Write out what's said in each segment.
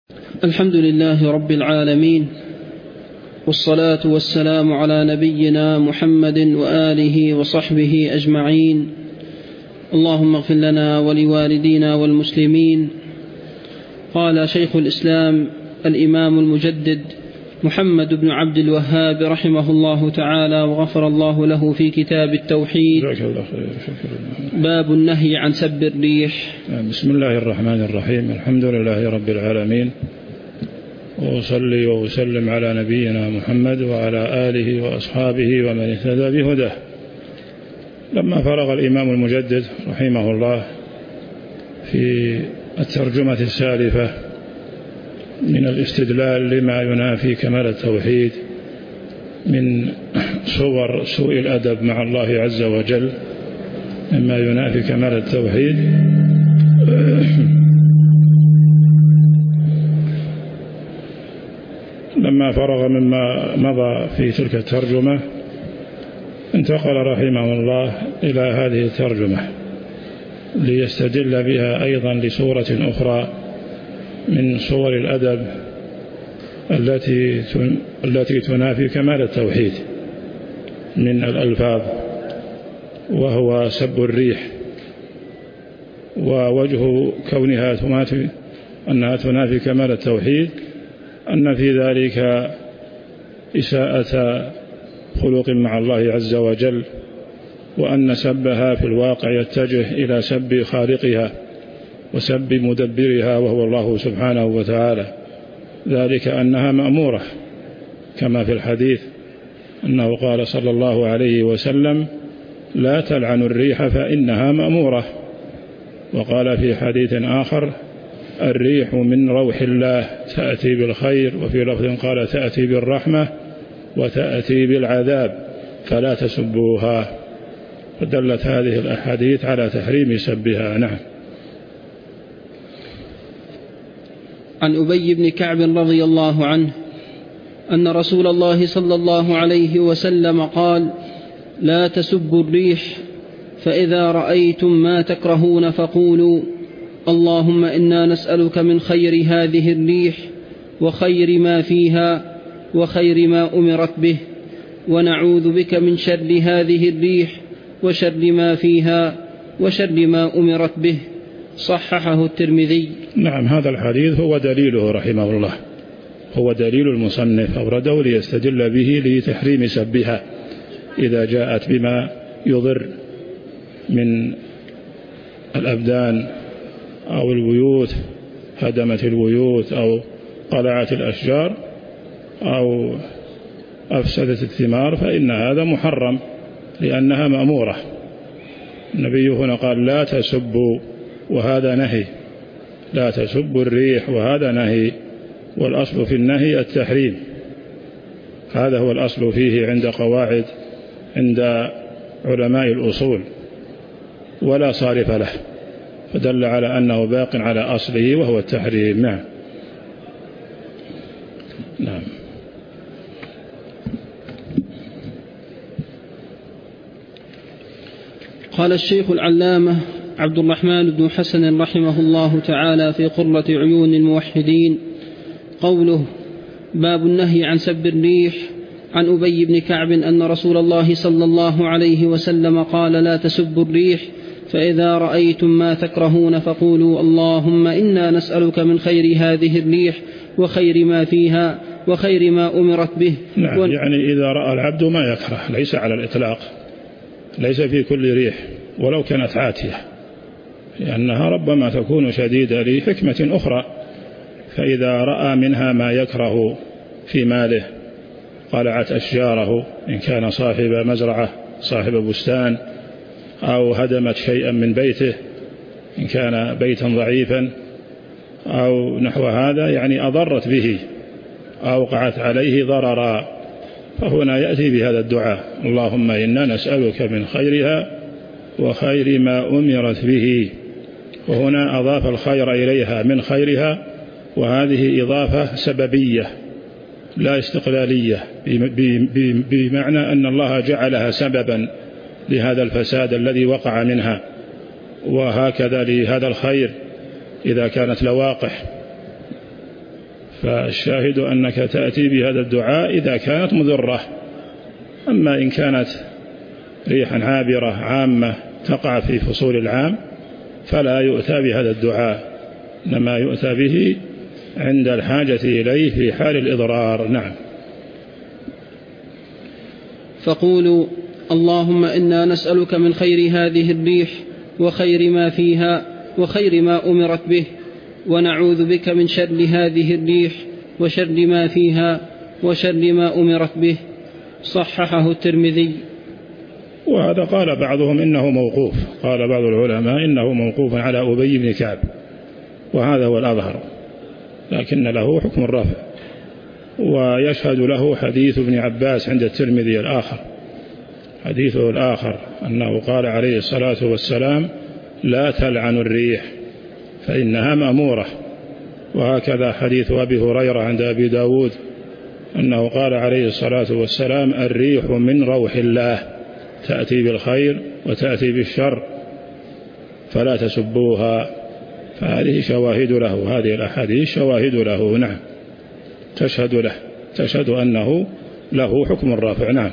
الحمد لله رب العالمين، والصلاة والسلام على نبينا محمد وآله وصحبه أجمعين. اللهم اغفر لنا ولوالدينا والمسلمين. قال شيخ الإسلام الإمام المجدد محمد بن عبد الوهاب رحمه الله تعالى وغفر الله له في كتاب التوحيد: باب النهي عن سب الريح. بسم الله الرحمن الرحيم. الحمد لله رب العالمين، وأصلي وأسلم على نبينا محمد وعلى آله وأصحابه ومن اهتدى بهداه. لما فرغ الإمام المجدد رحمه الله في الترجمة السالفة من الاستدلال لما ينافي كمال التوحيد من صور سوء الأدب مع الله عز وجل مما ينافي كمال التوحيد، لما فرغ مما مضى في تلك الترجمة انتقل رحمه الله إلى هذه الترجمة ليستدل بها أيضا لصورة أخرى من صور الأدب التي تنافي كمال التوحيد من الألفاظ، وهو سب الريح. ووجه كونها أنها تنافي كمال التوحيد أن في ذلك إساءة خلق مع الله عز وجل، وأن سبها في الواقع يتجه إلى سب خالقها وسب مدبرها وهو الله سبحانه وتعالى، ذلك أنها مأمورة كما في الحديث أنه قال صلى الله عليه وسلم: لا تلعنوا الريح فإنها مأمورة. وقال في حديث آخر: الريح من روح الله تأتي بالخير، وفي لفظ قال تأتي بالرحمة وتأتي بالعذاب فلا تسبوها. فدلت هذه الأحاديث على تحريم سبها. نعم. عن أبي بن كعب رضي الله عنه أن رسول الله صلى الله عليه وسلم قال: لا تسبوا الريح، فإذا رأيتم ما تكرهون فقولوا: اللهم إنا نسألك من خير هذه الريح وخير ما فيها وخير ما أمرت به، ونعوذ بك من شر هذه الريح وشر ما فيها وشر ما أمرت به. صححه الترمذي. نعم، هذا الحديث هو دليله رحمه الله، هو دليل المصنف أورده ليستدل به لتحريم سبها إذا جاءت بما يضر من الأبدان أو البيوت، هدمت البيوت أو قلعت الأشجار أو أفسدت الثمار، فإن هذا محرم لأنها مأمورة. النبي هنا قال: لا تسبوا، وهذا نهي. لا تسبوا الريح، وهذا نهي. والأصل في النهي التحريم، هذا هو الأصل فيه عند علماء الأصول، ولا صارف له، فدل على أنه باق على أصله وهو التحريم. نعم. نعم. قال الشيخ العلامة عبد الرحمن بن حسن رحمه الله تعالى في قرة عيون الموحدين: قوله: باب النهي عن سب الريح. عن أبي بن كعب أن رسول الله صلى الله عليه وسلم قال: لا تسبوا الريح، فإذا رأيتم ما تكرهون فقولوا: اللهم إنا نسألك من خير هذه الريح وخير ما فيها وخير ما أمرت به. نعم، يعني إذا رأى العبد ما يكره، ليس على الإطلاق، ليس في كل ريح ولو كانت عاتية، لأنها ربما تكون شديدة لحكمة أخرى. فإذا رأى منها ما يكره في ماله، قلعت أشجاره إن كان صاحب مزرعة صاحب بستان، أو هدمت شيئا من بيته إن كان بيتا ضعيفا أو نحو هذا، يعني أضرت به أوقعت عليه ضررا، فهنا يأتي بهذا الدعاء: اللهم إنا نسألك من خيرها وخير ما أمرت به. وهنا أضاف الخير إليها من خيرها، وهذه إضافة سببية لا استقلالية، بمعنى أن الله جعلها سببا لهذا الفساد الذي وقع منها، وهكذا لهذا الخير إذا كانت لواقح فالشاهد أنك تأتي بهذا الدعاء إذا كانت مضرة. أما إن كانت ريحا عابرة عامة تقع في فصول العام فلا يؤتى بهذا الدعاء، إنما يؤتى به عند الحاجة إليه في حال الإضرار. نعم. فقولوا اللهم إنا نسألك من خير هذه الريح وخير ما فيها وخير ما أمرت به، ونعوذ بك من شر هذه الريح وشر ما فيها وشر ما أمرت به. صححه الترمذي. وهذا قال بعضهم إنه موقوف، قال بعض العلماء إنه موقوف على أبي بن كعب، وهذا هو الأظهر، لكن له حكم الرفع. ويشهد له حديث ابن عباس عند الترمذي الآخر، حديثه الآخر أنه قال عليه الصلاة والسلام لا تلعن الريح فإنها مأمورة. وهكذا حديث أبي هريرة عند أبي داود أنه قال عليه الصلاة والسلام الريح من روح الله تأتي بالخير وتأتي بالشر فلا تسبوها. فهذه شواهد له، هذه الأحاديث شواهد له. نعم، تشهد له، تشهد أنه له حكم الرافع. نعم.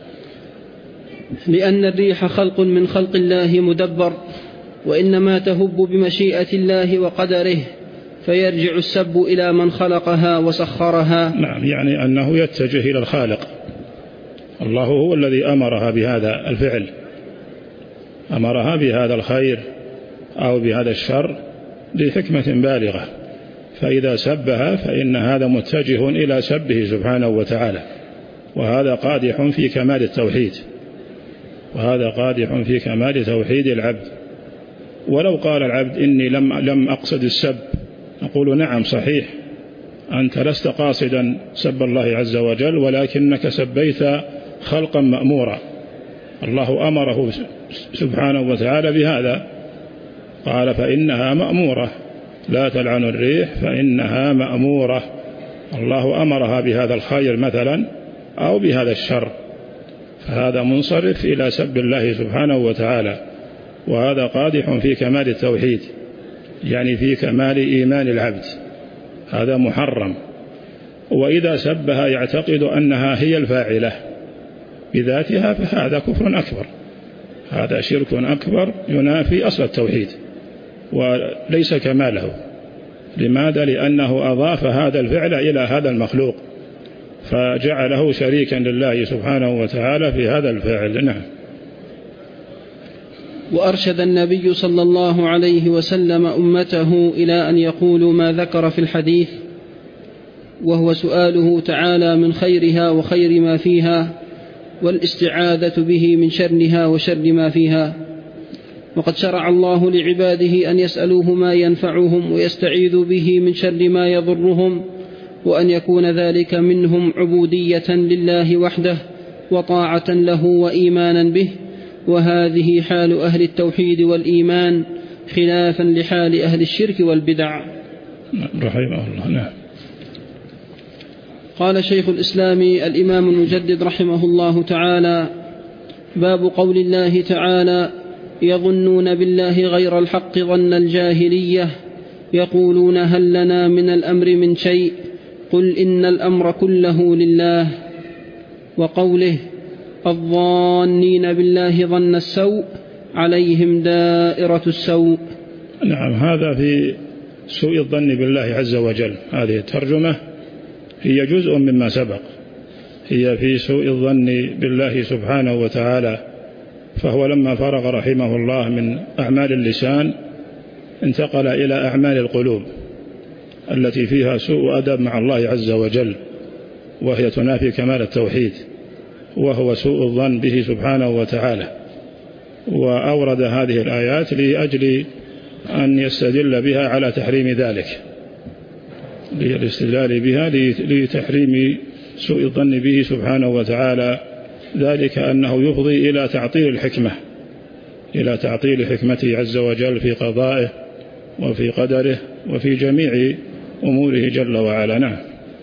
لأن الريح خلق من خلق الله مدبر، وإنما تهب بمشيئة الله وقدره، فيرجع السب إلى من خلقها وسخرها. نعم، يعني أنه يتجه إلى الخالق. الله هو الذي أمرها بهذا الفعل، أمرها بهذا الخير أو بهذا الشر لحكمة بالغة، فإذا سبها فإن هذا متجه إلى سبه سبحانه وتعالى، وهذا قادح في كمال التوحيد، وهذا قادح في كمال توحيد العبد. ولو قال العبد إني لم أقصد السب، نقول نعم صحيح، أنت لست قاصدا سب الله عز وجل، ولكنك سبيت خلقا مأمورا، الله أمره سبحانه وتعالى بهذا، قال فإنها مأمورة، لا تلعن الريح فإنها مأمورة، الله أمرها بهذا الخير مثلا أو بهذا الشر، فهذا منصرف إلى سب الله سبحانه وتعالى، وهذا قادح في كمال التوحيد، يعني في كمال إيمان العبد، هذا محرم. وإذا سبها يعتقد أنها هي الفاعلة بذاتها فهذا كفر أكبر، هذا شرك أكبر ينافي أصل التوحيد وليس كماله. لماذا؟ لأنه أضاف هذا الفعل إلى هذا المخلوق فجعله شريكا لله سبحانه وتعالى في هذا الفعل. نعم. وأرشد النبي صلى الله عليه وسلم أمته إلى أن يقولوا ما ذكر في الحديث، وهو سؤاله تعالى من خيرها وخير ما فيها، والاستعاذة به من شرها وشر ما فيها. وقد شرع الله لعباده أن يسألوه ما ينفعهم ويستعيذوا به من شر ما يضرهم، وأن يكون ذلك منهم عبودية لله وحده وطاعة له وإيمانا به، وهذه حال أهل التوحيد والإيمان خلافا لحال أهل الشرك والبدع. رحمه الله. نعم. قال شيخ الإسلام الإمام المجدد رحمه الله تعالى: باب قول الله تعالى: يظنون بالله غير الحق ظن الجاهلية، يقولون هل لنا من الأمر من شيء، قل إن الأمر كله لله. وقوله: الظانين بالله ظن السوء عليهم دائرة السوء. نعم، هذا في سوء الظن بالله عز وجل. هذه الترجمة هي جزء مما سبق، هي في سوء الظن بالله سبحانه وتعالى. فهو لما فرغ رحمه الله من أعمال اللسان انتقل إلى أعمال القلوب التي فيها سوء أدب مع الله عز وجل، وهي تنافي كمال التوحيد، وهو سوء الظن به سبحانه وتعالى. وأورد هذه الآيات لأجل أن يستدل بها على تحريم ذلك، للاستدلال بها لتحريم سوء الظن به سبحانه وتعالى، ذلك أنه يفضي إلى تعطيل الحكمة، إلى تعطيل حكمته عز وجل في قضائه وفي قدره وفي جميع أموره جل وعلا. نعم.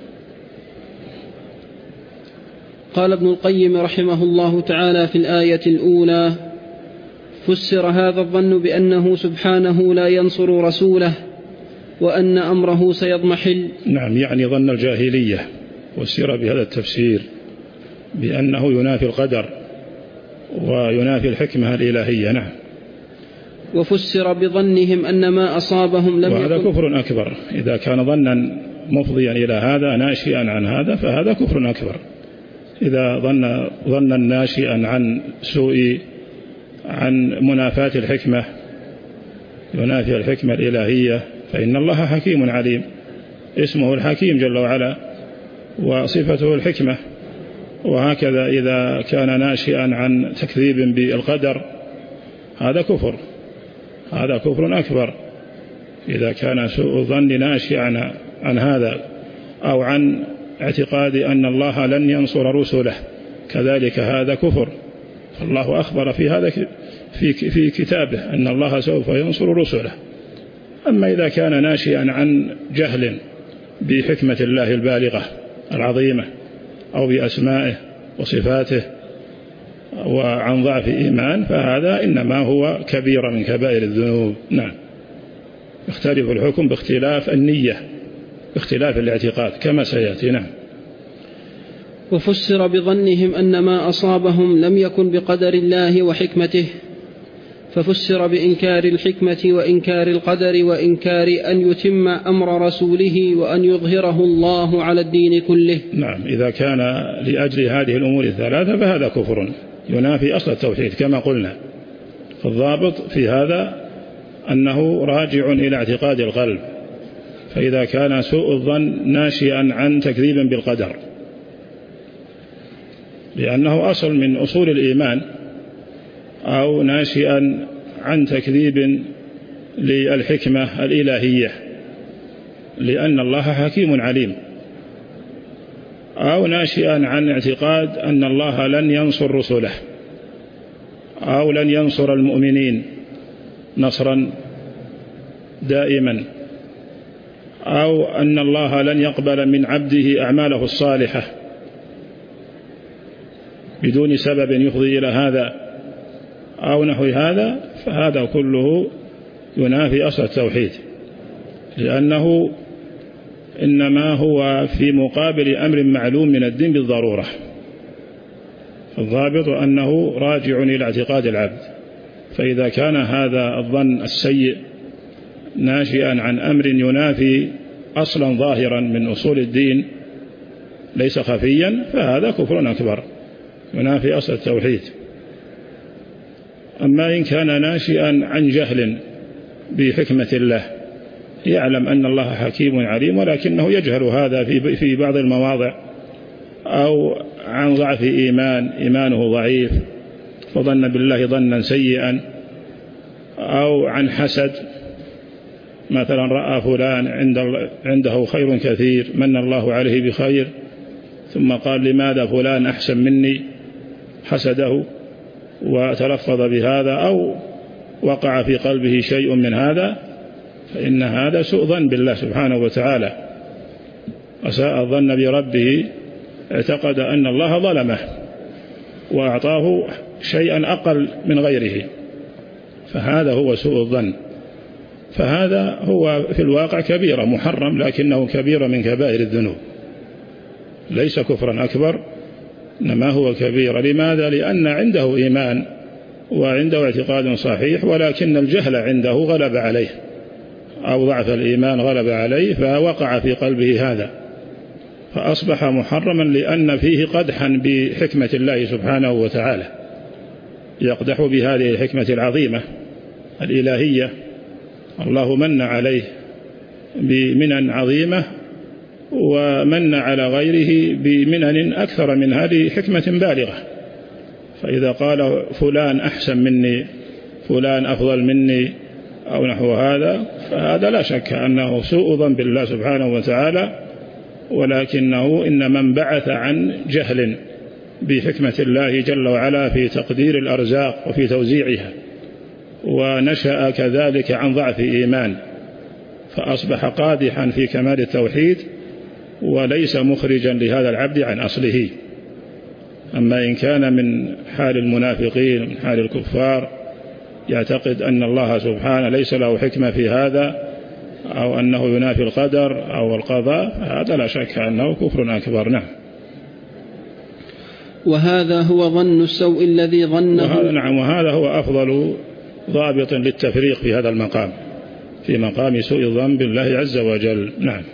قال ابن القيم رحمه الله تعالى في الآية الأولى: فسر هذا الظن بأنه سبحانه لا ينصر رسوله، وأن أمره سيضمحل. نعم، يعني ظن الجاهلية، وسير بهذا التفسير بأنه ينافي القدر وينافي الحكمة الإلهية. نعم. وفسر بظنهم أن ما أصابهم لم وهذا كفر أكبر. إذا كان ظنا مفضيا إلى هذا ناشئا عن هذا فهذا كفر أكبر. إذا ظنا ناشئا عن سوء، عن منافاة الحكمة، ينافي الحكمة الإلهية، فإن الله حكيم عليم، اسمه الحكيم جل وعلا وصفته الحكمة. وهكذا إذا كان ناشئا عن تكذيب بالقدر هذا كفر، هذا كفر أكبر. إذا كان سوء الظن ناشئا عن هذا، أو عن اعتقاد أن الله لن ينصر رسله، كذلك هذا كفر. فالله أخبر في هذا في كتابه أن الله سوف ينصر رسله. أما إذا كان ناشئا عن جهل بحكمة الله البالغة العظيمة أو بأسمائه وصفاته وعن ضعف إيمان فهذا إنما هو كبيرة من كبائر الذنوب. نعم. يختلف الحكم باختلاف النية، باختلاف الاعتقاد كما سيأتي. نعم. وفسر بظنهم أن ما أصابهم لم يكن بقدر الله وحكمته، ففسر بإنكار الحكمة وإنكار القدر وإنكار أن يتم أمر رسوله وأن يظهره الله على الدين كله. نعم. إذا كان لأجل هذه الأمور الثلاثة فهذا كفر ينافي أصل التوحيد كما قلنا. فالضابط في هذا أنه راجع إلى اعتقاد القلب. فإذا كان سوء الظن ناشئا عن تكذيب بالقدر، لأنه أصل من أصول الإيمان، أو ناشئا عن تكذيب للحكمة الإلهية لأن الله حكيم عليم، أو ناشئا عن اعتقاد أن الله لن ينصر رسله أو لن ينصر المؤمنين نصرا دائما، أو أن الله لن يقبل من عبده أعماله الصالحة بدون سبب يفضي إلى هذا أو نحو هذا، فهذا كله ينافي أصل التوحيد، لأنه إنما هو في مقابل أمر معلوم من الدين بالضرورة. الضابط أنه راجع إلى اعتقاد العبد. فإذا كان هذا الظن السيء ناشئا عن أمر ينافي أصلا ظاهرا من أصول الدين ليس خفيا فهذا كفر أكبر ينافي أصل التوحيد. أما إن كان ناشئا عن جهل بحكمة الله، يعلم أن الله حكيم عليم ولكنه يجهل هذا في بعض المواضع، أو عن ضعف إيمانه ضعيف فظن بالله ظنا سيئا، أو عن حسد، مثلا رأى فلان عنده خير كثير من الله عليه بخير ثم قال لماذا فلان أحسن مني، حسده وتلفظ بهذا أو وقع في قلبه شيء من هذا، فإن هذا سوء ظن بالله سبحانه وتعالى، أساء الظن بربه، اعتقد أن الله ظلمه وأعطاه شيئا أقل من غيره، فهذا هو سوء الظن. فهذا هو في الواقع كبيرة محرم، لكنه كبيرة من كبائر الذنوب، ليس كفرا أكبر إنما هو كبيرة. لماذا؟ لأن عنده إيمان وعنده اعتقاد صحيح، ولكن الجهل عنده غلب عليه أو ضعف الإيمان غلب عليه فوقع في قلبه هذا، فأصبح محرما لأن فيه قدحا بحكمة الله سبحانه وتعالى، يقدح بهذه الحكمة العظيمة الإلهية. الله من عليه بمنن عظيمة ومن على غيره بمنن أكثر من هذه حكمة بالغة. فإذا قال فلان أحسن مني، فلان أفضل مني أو نحو هذا، فهذا لا شك أنه سوء ظن بالله سبحانه وتعالى، ولكنه إنما انبعث عن جهل بحكمة الله جل وعلا في تقدير الأرزاق وفي توزيعها، ونشأ كذلك عن ضعف إيمان، فأصبح قادحا في كمال التوحيد وليس مخرجا لهذا العبد عن أصله. أما إن كان من حال المنافقين من حال الكفار يعتقد أن الله سبحانه ليس له حكمة في هذا، أو أنه ينافي القدر أو القضاء، هذا لا شك أنه كفر أكبر. نعم. وهذا هو ظن السوء الذي ظنه. نعم، وهذا هو أفضل ضابط للتفريق في هذا المقام، في مقام سوء الظن بالله عز وجل. نعم.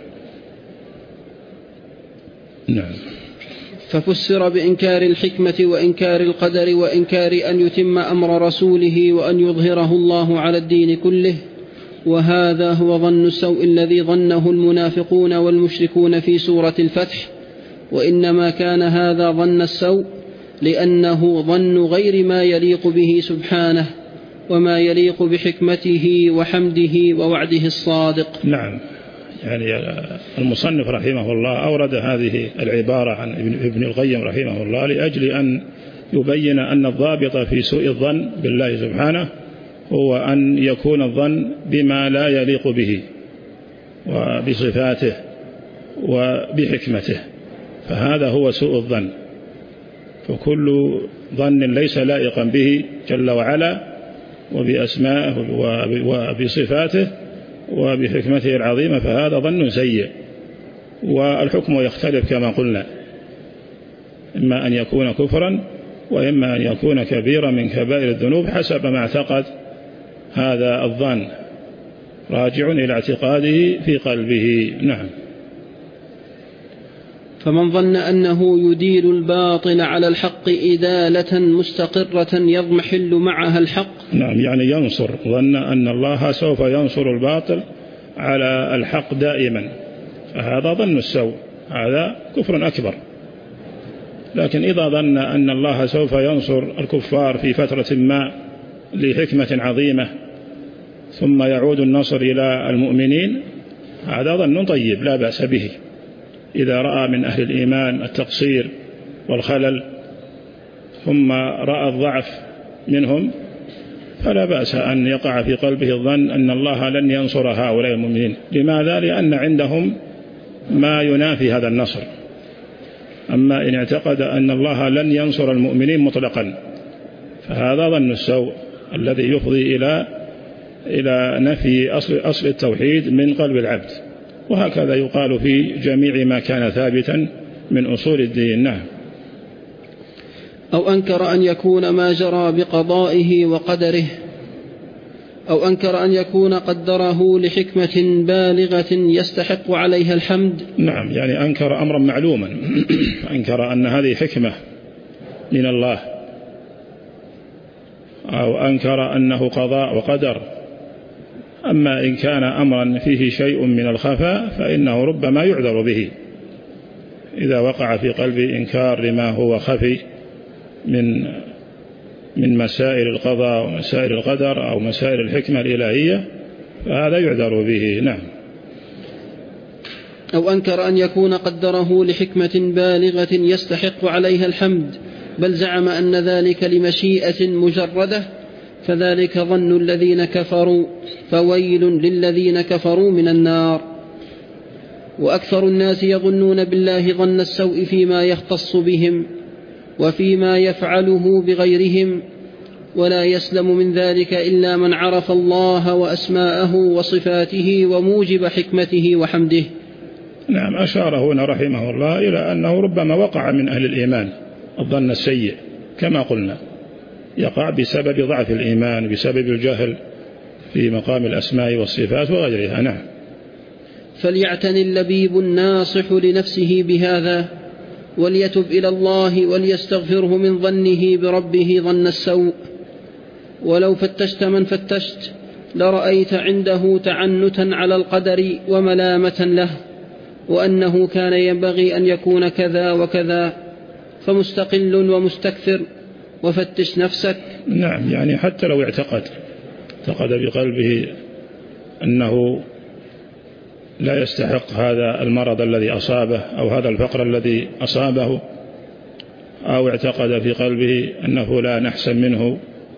نعم. ففسر بإنكار الحكمة وإنكار القدر وإنكار أن يتم أمر رسوله وأن يظهره الله على الدين كله. وهذا هو ظن السوء الذي ظنه المنافقون والمشركون في سورة الفتح. وإنما كان هذا ظن السوء لأنه ظن غير ما يليق به سبحانه وما يليق بحكمته وحمده ووعده الصادق. نعم. يعني المصنف رحمه الله أورد هذه العبارة عن ابن القيم رحمه الله لأجل أن يبين أن الضابط في سوء الظن بالله سبحانه هو أن يكون الظن بما لا يليق به وبصفاته وبحكمته، فهذا هو سوء الظن. فكل ظن ليس لائقا به جل وعلا وبأسمائه وبصفاته وبحكمته العظيمة فهذا ظن سيء. والحكم يختلف كما قلنا، إما أن يكون كفرا وإما أن يكون كبيرا من كبائر الذنوب حسب ما اعتقد هذا الظن، راجع إلى اعتقاده في قلبه. نعم. فمن ظن أنه يدير الباطل على الحق إدالة مستقرة يضمحل معها الحق. نعم، يعني ينصر، ظن أن الله سوف ينصر الباطل على الحق دائما، فهذا ظن السوء، هذا كفر أكبر. لكن إذا ظن أن الله سوف ينصر الكفار في فترة ما لحكمة عظيمة ثم يعود النصر إلى المؤمنين، هذا ظن طيب لا بأس به. إذا رأى من أهل الإيمان التقصير والخلل ثم رأى الضعف منهم فلا بأس أن يقع في قلبه الظن أن الله لن ينصر هؤلاء المؤمنين. لماذا؟ لأن عندهم ما ينافي هذا النصر. أما إن اعتقد أن الله لن ينصر المؤمنين مطلقا فهذا ظن السوء الذي يفضي إلى نفي أصل التوحيد من قلب العبد. وهكذا يقال في جميع ما كان ثابتا من أصول الدين. نعم. أو أنكر أن يكون ما جرى بقضائه وقدره، أو أنكر أن يكون قدره لحكمة بالغة يستحق عليها الحمد. نعم، يعني أنكر أمرا معلوما، أنكر أن هذه حكمة من الله، أو أنكر أنه قضاء وقدر. أما إن كان أمرا فيه شيء من الخفاء فإنه ربما يعذر به إذا وقع في قلبه إنكار لما هو خفي من مسائل القضاء ومسائل القدر أو مسائل الحكمة الإلهية، فهذا يعذر به. نعم. أو أنكر أن يكون قدره لحكمة بالغة يستحق عليها الحمد، بل زعم أن ذلك لمشيئة مجردة، فذلك ظن الذين كفروا، فويل للذين كفروا من النار. وأكثر الناس يظنون بالله ظن السوء فيما يختص بهم وفيما يفعله بغيرهم، ولا يسلم من ذلك إلا من عرف الله وأسماءه وصفاته وموجب حكمته وحمده. نعم، أشار هنا رحمه الله إلى أنه ربما وقع من أهل الإيمان الظن السيء كما قلنا، يقع بسبب ضعف الإيمان، بسبب الجهل في مقام الأسماء والصفات وغيرها. نعم. فليعتني اللبيب الناصح لنفسه بهذا، وليتب إلى الله وليستغفره من ظنه بربه ظن السوء. ولو فتشت من فتشت لرأيت عنده تعنتا على القدر وملامة له، وأنه كان ينبغي أن يكون كذا وكذا، فمستقل ومستكثر، وفتش نفسك. نعم، يعني حتى لو اعتقد بقلبه أنه لا يستحق هذا المرض الذي أصابه أو هذا الفقر الذي أصابه، أو اعتقد في قلبه أن فلان أحسن منه،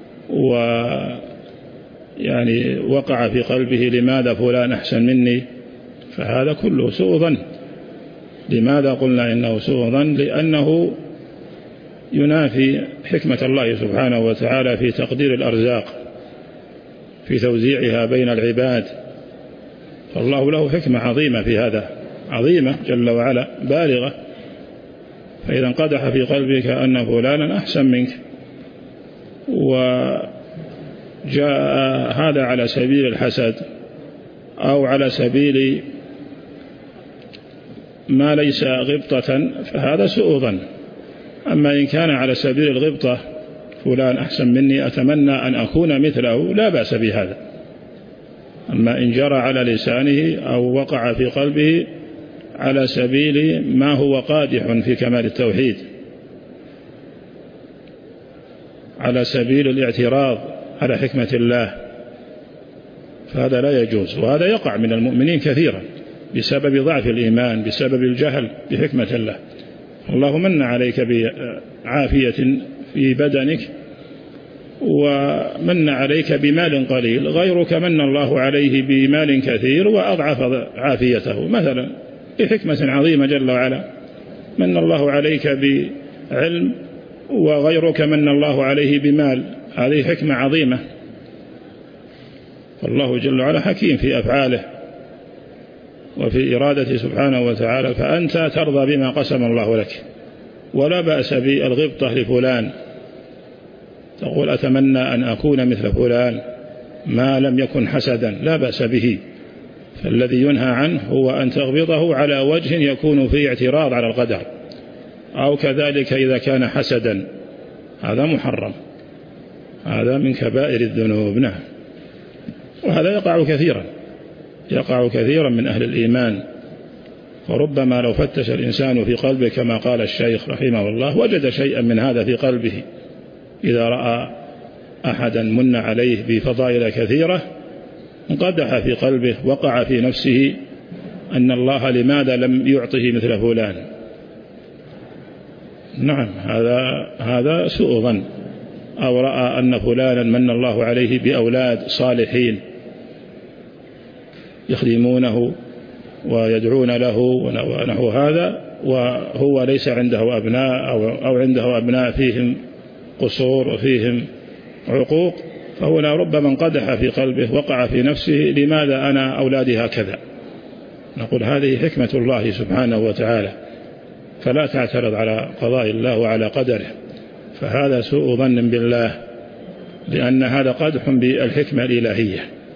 ويعني وقع في قلبه لماذا فلان أحسن مني، فهذا كله سوء ظن. لماذا قلنا إنه سوء ظن؟ لأنه ينافي حكمة الله سبحانه وتعالى في تقدير الأرزاق، في توزيعها بين العباد، فالله له حكمة عظيمة في هذا، عظيمة جل وعلا بالغة. فإذا انقدح في قلبك أن فلانا أحسن منك، وجاء هذا على سبيل الحسد أو على سبيل ما ليس غبطة، فهذا سوء ظن. أما إن كان على سبيل الغبطة، فلان أحسن مني أتمنى أن أكون مثله، لا بأس بهذا. أما إن جرى على لسانه أو وقع في قلبه على سبيل ما هو قادح في كمال التوحيد، على سبيل الاعتراض على حكمة الله، فهذا لا يجوز. وهذا يقع من المؤمنين كثيرا بسبب ضعف الإيمان، بسبب الجهل بحكمة الله. الله من عليك بعافية في بدنك، ومن عليك بمال قليل، غيرك من الله عليه بمال كثير وأضعف عافيته، مثلا بحكمة عظيمة جل وعلا. من الله عليك بعلم وغيرك من الله عليه بمال، هذه حكمة عظيمة. فالله جل وعلا حكيم في أفعاله وفي إرادته سبحانه وتعالى. فأنت ترضى بما قسم الله لك، ولا بأس بالغبطة لفلان، تقول أتمنى أن أكون مثل فلان ما لم يكن حسدا، لا بأس به. فالذي ينهى عنه هو أن تغبطه على وجه يكون فيه اعتراض على القدر، أو كذلك إذا كان حسدا، هذا محرم، هذا من كبائر الذنوب. نعم. وهذا يقع كثيرا من أهل الإيمان. وربما لو فتش الإنسان في قلبه كما قال الشيخ رحمه الله وجد شيئا من هذا في قلبه. إذا رأى أحدا من عليه بفضائل كثيرة انقدح في قلبه، وقع في نفسه أن الله لماذا لم يعطه مثل فلان. نعم، هذا سوء ظن. أو رأى أن فلانا من الله عليه بأولاد صالحين يخدمونه ويدعون له ونحو هذا، وهو ليس عنده أبناء أو عنده أبناء فيهم قصور وفيهم عقوق، فهنا ربما انقدح في قلبه، وقع في نفسه لماذا أنا أولادي هكذا. نقول هذه حكمة الله سبحانه وتعالى، فلا تعترض على قضاء الله وعلى قدره، فهذا سوء ظن بالله، لأن هذا قدح بالحكمة الإلهية.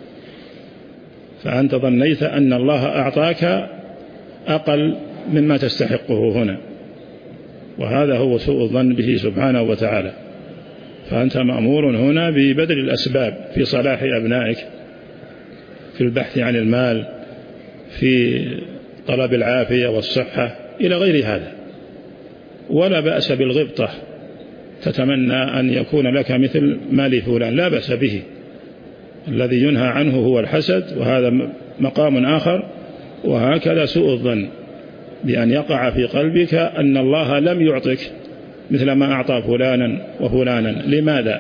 فأنت ظنيت أن الله أعطاك أقل مما تستحقه هنا، وهذا هو سوء الظن به سبحانه وتعالى. فأنت مأمور هنا ببذل الأسباب في صلاح أبنائك، في البحث عن المال، في طلب العافية والصحة إلى غير هذا. ولا بأس بالغبطة، تتمنى أن يكون لك مثل مال فلان، لا بأس به. الذي ينهى عنه هو الحسد، وهذا مقام آخر. وهكذا سوء الظن بأن يقع في قلبك أن الله لم يعطك مثل ما أعطى فلانا وفلانا، لماذا؟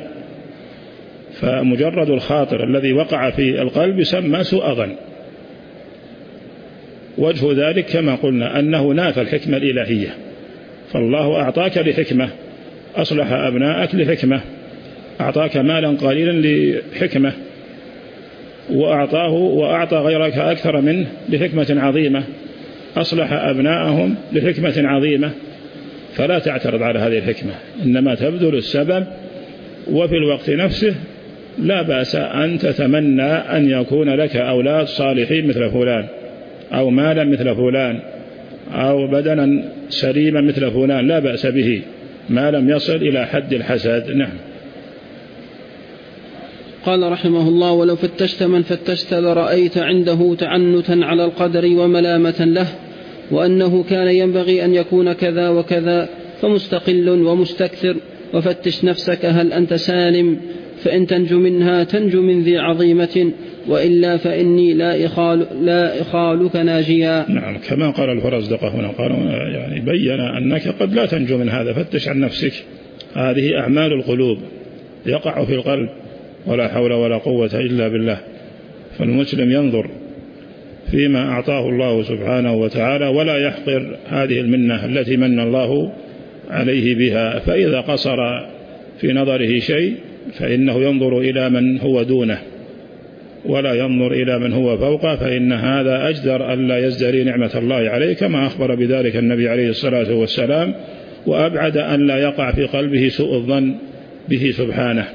فمجرد الخاطر الذي وقع في القلب يسمى سوء ظن. وجه ذلك كما قلنا أنه نافى الحكمة الإلهية. فالله أعطاك لحكمة، أصلح أبناءك لحكمة، أعطاك مالا قليلا لحكمة، وأعطى غيرك أكثر منه لحكمة عظيمة، أصلح أبناءهم لحكمة عظيمة. فلا تعترض على هذه الحكمة، إنما تبذل السبب. وفي الوقت نفسه لا بأس أن تتمنى أن يكون لك أولاد صالحين مثل فلان، أو مالا مثل فلان، أو بدنا سليما مثل فلان، لا بأس به ما لم يصل إلى حد الحسد. نعم. قال رحمه الله: ولو فتشت من فتشت لرأيت عنده تعنتا على القدر وملامة له، وأنه كان ينبغي أن يكون كذا وكذا، فمستقل ومستكثر. وفتش نفسك هل أنت سالم، فإن تنجو منها تنجو من ذي عظيمة، وإلا فإني لا إخالك ناجيا. نعم، كما قال الفرزدق هنا، قال يعني بين أنك قد لا تنجو من هذا. فتش عن نفسك، هذه أعمال القلوب، يقع في القلب، ولا حول ولا قوة إلا بالله. فالمسلم ينظر فيما أعطاه الله سبحانه وتعالى، ولا يحقر هذه المنة التي من الله عليه بها. فإذا قصر في نظره شيء فإنه ينظر إلى من هو دونه، ولا ينظر إلى من هو فوقه، فإن هذا أجدر ألا يزدري نعمة الله عليه، كما أخبر بذلك النبي عليه الصلاة والسلام، وأبعد أن لا يقع في قلبه سوء الظن به سبحانه.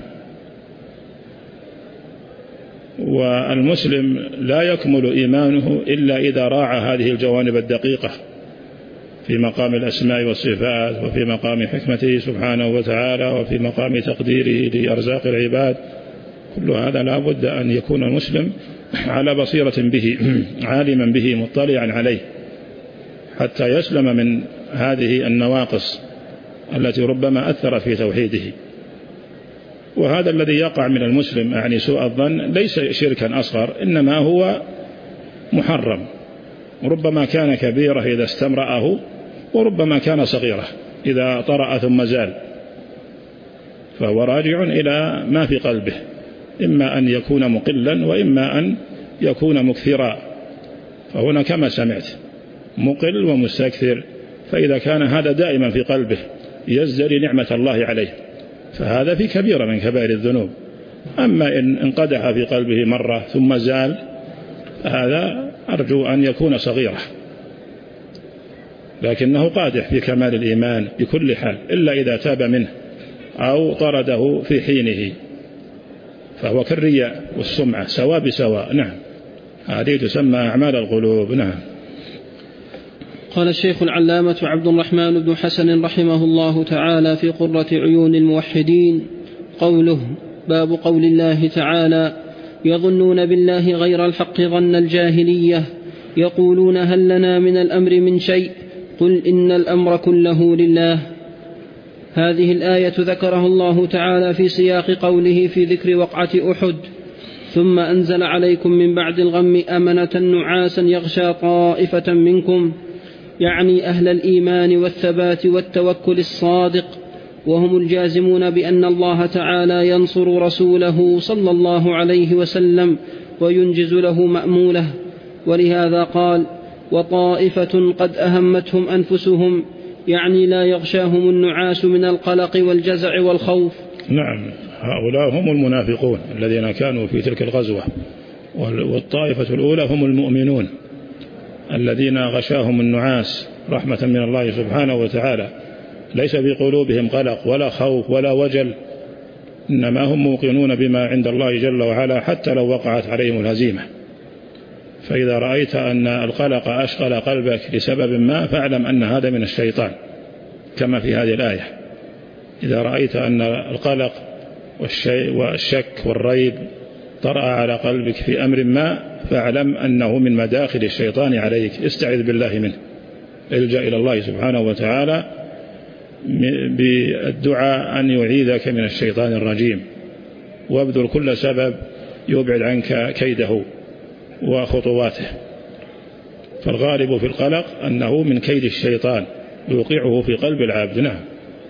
والمسلم لا يكمل إيمانه إلا إذا راعى هذه الجوانب الدقيقة في مقام الأسماء والصفات، وفي مقام حكمته سبحانه وتعالى، وفي مقام تقديره لأرزاق العباد. كل هذا لا بد أن يكون المسلم على بصيرة به، عالما به، مطلعا عليه، حتى يسلم من هذه النواقص التي ربما أثرت في توحيده. وهذا الذي يقع من المسلم يعني سوء الظن ليس شركا أصغر، إنما هو محرم، ربما كان كبيرة إذا استمرأه، وربما كان صغيرة إذا طرأ ثم زال، فهو راجع إلى ما في قلبه، إما أن يكون مقلا وإما أن يكون مكثرا. فهنا كما سمعت مقل ومستكثر، فإذا كان هذا دائما في قلبه يزدري نعمة الله عليه، فهذا في كبيرة من كبائر الذنوب. أما إن انقدح في قلبه مرة ثم زال، هذا أرجو أن يكون صغيرة، لكنه قادح في كمال الإيمان بكل حال، إلا إذا تاب منه أو طرده في حينه، فهو كالرياء والسمعة سواء بسواء. نعم، هذه تسمى أعمال القلوب. نعم. قال الشيخ العلامة عبد الرحمن بن حسن رحمه الله تعالى في قرة عيون الموحدين قوله: باب قول الله تعالى: يظنون بالله غير الحق ظن الجاهلية يقولون هل لنا من الأمر من شيء قل إن الأمر كله لله. هذه الآية ذكرها الله تعالى في سياق قوله في ذكر وقعة أحد: ثم أنزل عليكم من بعد الغم أمنة نعاسا يغشى طائفة منكم، يعني أهل الإيمان والثبات والتوكل الصادق، وهم الجازمون بأن الله تعالى ينصر رسوله صلى الله عليه وسلم وينجز له مأموله. ولهذا قال: وطائفة قد أهمتهم أنفسهم، يعني لا يغشاهم النعاس من القلق والجزع والخوف. نعم، هؤلاء هم المنافقون الذين كانوا في تلك الغزوة، والطائفة الأولى هم المؤمنون الذين غشاهم النعاس رحمة من الله سبحانه وتعالى، ليس بقلوبهم قلق ولا خوف ولا وجل، إنما هم موقنون بما عند الله جل وعلا حتى لو وقعت عليهم الهزيمة. فإذا رأيت أن القلق أشغل قلبك لسبب ما، فاعلم أن هذا من الشيطان، كما في هذه الآية. إذا رأيت أن القلق والشك والريب طرأ على قلبك في أمر ما، فاعلم أنه من مداخل الشيطان عليك، استعذ بالله منه، الجأ إلى الله سبحانه وتعالى بالدعاء أن يعيذك من الشيطان الرجيم، وابذل كل سبب يبعد عنك كيده وخطواته. فالغالب في القلق أنه من كيد الشيطان يوقعه في قلب العبد. نعم.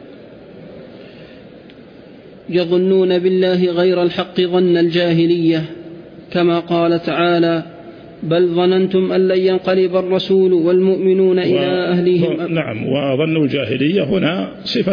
يظنون بالله غير الحق ظن الجاهلية، كما قال تعالى: بل ظننتم أن لن ينقلب الرسول والمؤمنون إلى أهليهم. نعم، وظن الجاهلية هنا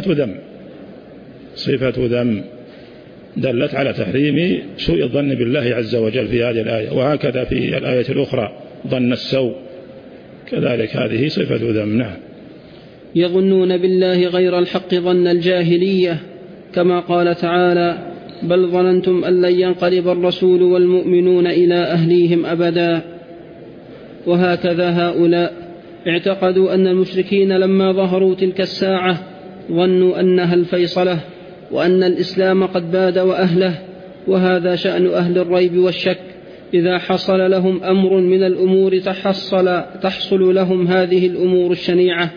صفة ذم دلت على تحريم سوء الظن بالله عز وجل في هذه الآية، وهكذا في الآية الأخرى ظن السوء كذلك، هذه صفة ذم. نعم. يظنون بالله غير الحق ظن الجاهلية، كما قال تعالى: بل ظننتم أن لن ينقلب الرسول والمؤمنون إلى أهليهم أبدا. وهكذا هؤلاء اعتقدوا أن المشركين لما ظهروا تلك الساعة ظنوا أنها الفيصلة، وأن الإسلام قد باد وأهله. وهذا شأن أهل الريب والشك، إذا حصل لهم أمر من الأمور تحصل لهم هذه الأمور الشنيعة.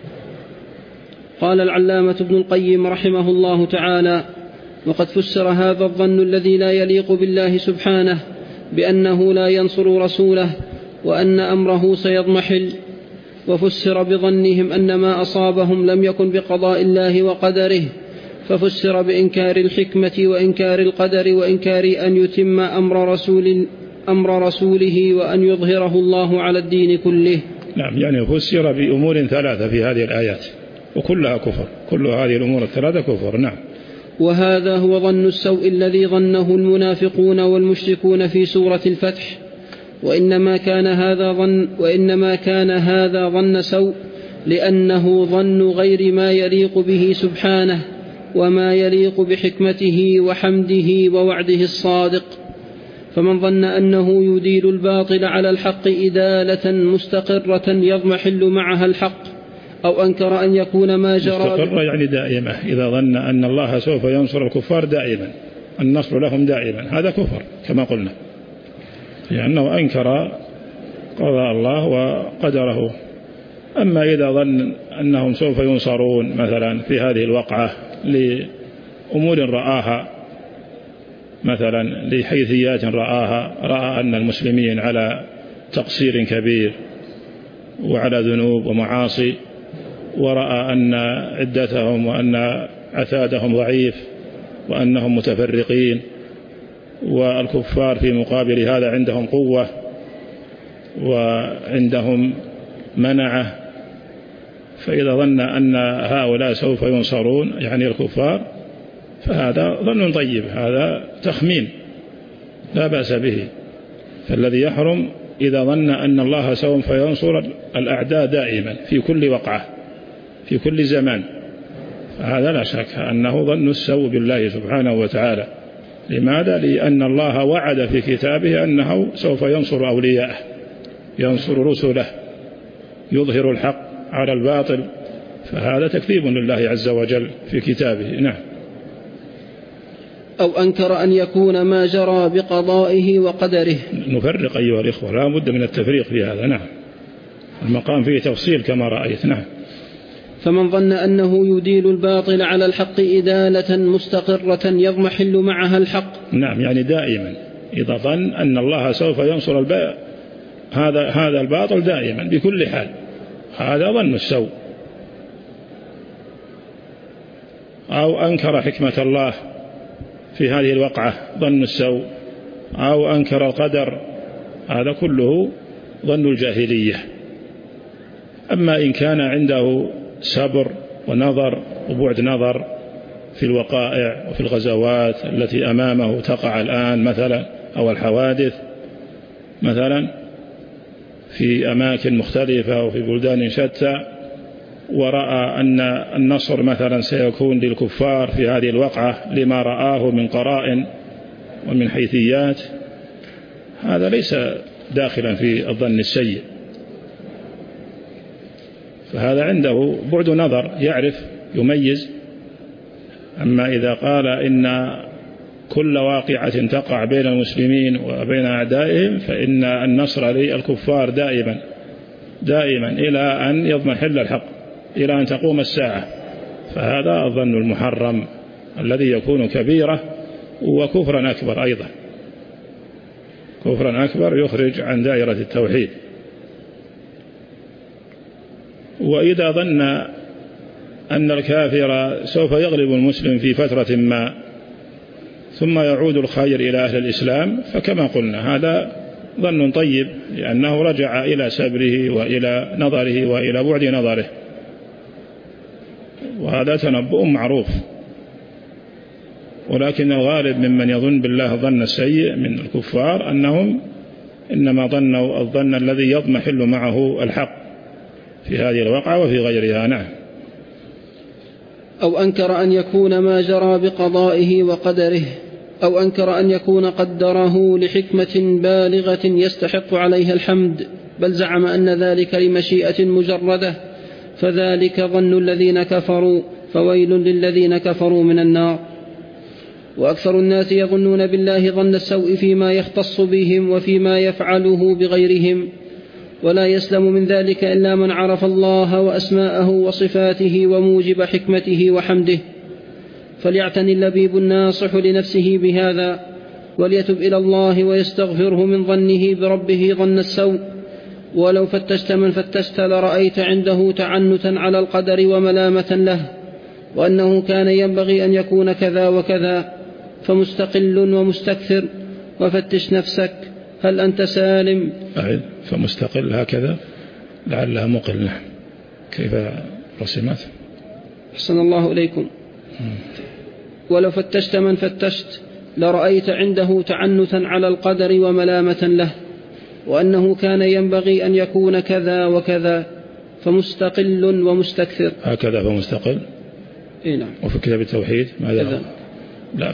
قال العلامة ابن القيم رحمه الله تعالى: وقد فسر هذا الظن الذي لا يليق بالله سبحانه بأنه لا ينصر رسوله وأن أمره سيضمحل، وفسر بظنهم أن ما أصابهم لم يكن بقضاء الله وقدره، ففسر بإنكار الحكمة وإنكار القدر وإنكار أن يتم أمر رسوله وأن يظهره الله على الدين كله. نعم، يعني فسر بأمور ثلاثة في هذه الآيات، وكلها كفر، كل هذه الأمور الثلاثة كفر. نعم. وهذا هو ظن السوء الذي ظنه المنافقون والمشركون في سورة الفتح. وإنما كان هذا ظن سوء لأنه ظن غير ما يليق به سبحانه وما يليق بحكمته وحمده ووعده الصادق. فمن ظن أنه يديل الباطل على الحق إدالة مستقرة يضمحل معها الحق، أو أنكر أن يكون ما جرى مستقرة يعني دائمة، إذا ظن أن الله سوف ينصر الكفار دائما، النصر لهم دائما، هذا كفر كما قلنا، لأنه أنكر قضاء الله وقدره. أما إذا ظن أنهم سوف ينصرون مثلا في هذه الوقعة لأمور رآها، مثلا لحيثيات رأى أن المسلمين على تقصير كبير وعلى ذنوب ومعاصي، ورأى أن عدتهم وأن عتادهم ضعيف وأنهم متفرقين، والكفار في مقابل هذا عندهم قوة وعندهم منعة، فإذا ظن أن هؤلاء سوف ينصرون يعني الكفار فهذا ظن طيب، هذا تخمين لا بأس به. فالذي يحرم إذا ظن أن الله سوف ينصر الأعداء دائما في كل وقعة في كل زمان، فهذا لا شك أنه ظن السوء بالله سبحانه وتعالى. لماذا؟ لأن الله وعد في كتابه أنه سوف ينصر أولياءه، ينصر رسله، يظهر الحق على الباطل، فهذا تكذيب لله عز وجل في كتابه. نعم. أو أنكر أن يكون ما جرى بقضائه وقدره. نفرق أيها الإخوة، لا بد من التفريق في هذا. نعم، المقام فيه تفصيل كما رأيت. نعم. فمن ظن أنه يديل الباطل على الحق إدالة مستقرة يضمحل معها الحق. نعم، يعني دائما إذا ظن أن الله سوف ينصر هذا الباطل دائما بكل حال، هذا ظن السوء. أو أنكر حكمة الله في هذه الوقعة، ظن السوء. أو أنكر القدر، هذا كله ظن الجاهلية. أما إن كان عنده صبر ونظر وبعد نظر في الوقائع وفي الغزوات التي أمامه تقع الآن مثلا، أو الحوادث مثلا في أماكن مختلفة وفي بلدان شتى، ورأى أن النصر مثلا سيكون للكفار في هذه الوقعة لما رآه من قرائن ومن حيثيات، هذا ليس داخلا في الظن السيء، فهذا عنده بعد نظر يعرف يميز. أما إذا قال إن كل واقعة تقع بين المسلمين وبين أعدائهم فإن النصر للكفار دائما إلى أن يضمحل الحق، إلى أن تقوم الساعة، فهذا الظن المحرم الذي يكون كبيرة وكفرا أكبر أيضا، كفرا أكبر يخرج عن دائرة التوحيد. وإذا ظن أن الكافر سوف يغلب المسلم في فترة ما ثم يعود الخير إلى أهل الإسلام، فكما قلنا هذا ظن طيب، لأنه رجع إلى سبره وإلى نظره وإلى بعد نظره، وهذا تنبؤ معروف. ولكن الغالب ممن يظن بالله ظن السيء من الكفار أنهم إنما ظنوا الظن الذي يضمحل معه الحق في هذه الوقعة وفي غيرها. نعم. أو أنكر أن يكون ما جرى بقضائه وقدره، أو أنكر أن يكون قدره لحكمة بالغة يستحق عليها الحمد، بل زعم أن ذلك لمشيئة مجردة، فذلك ظن الذين كفروا، فويل للذين كفروا من النار. وأكثر الناس يظنون بالله ظن السوء فيما يختص بهم وفيما يفعله بغيرهم، ولا يسلم من ذلك إلا من عرف الله وأسماءه وصفاته وموجب حكمته وحمده. فليعتني اللبيب الناصح لنفسه بهذا، وليتب إلى الله ويستغفره من ظنه بربه ظن السوء. ولو فتشت من فتشت لرأيت عنده تعنتا على القدر وملامة له، وأنه كان ينبغي أن يكون كذا وكذا، فمستقل ومستكثر. وفتش نفسك هل أنت سالم؟ فمستقل هكذا لعلها مقل. كيف رسمت؟ أحسن الله إليكم. ولو فتشت من فتشت لرأيت عنده تعنتا على القدر وملامة له، وأنه كان ينبغي أن يكون كذا وكذا، فمستقل ومستكثر. هكذا فمستقل. نعم. وفي كتاب التوحيد ماذا؟ لا،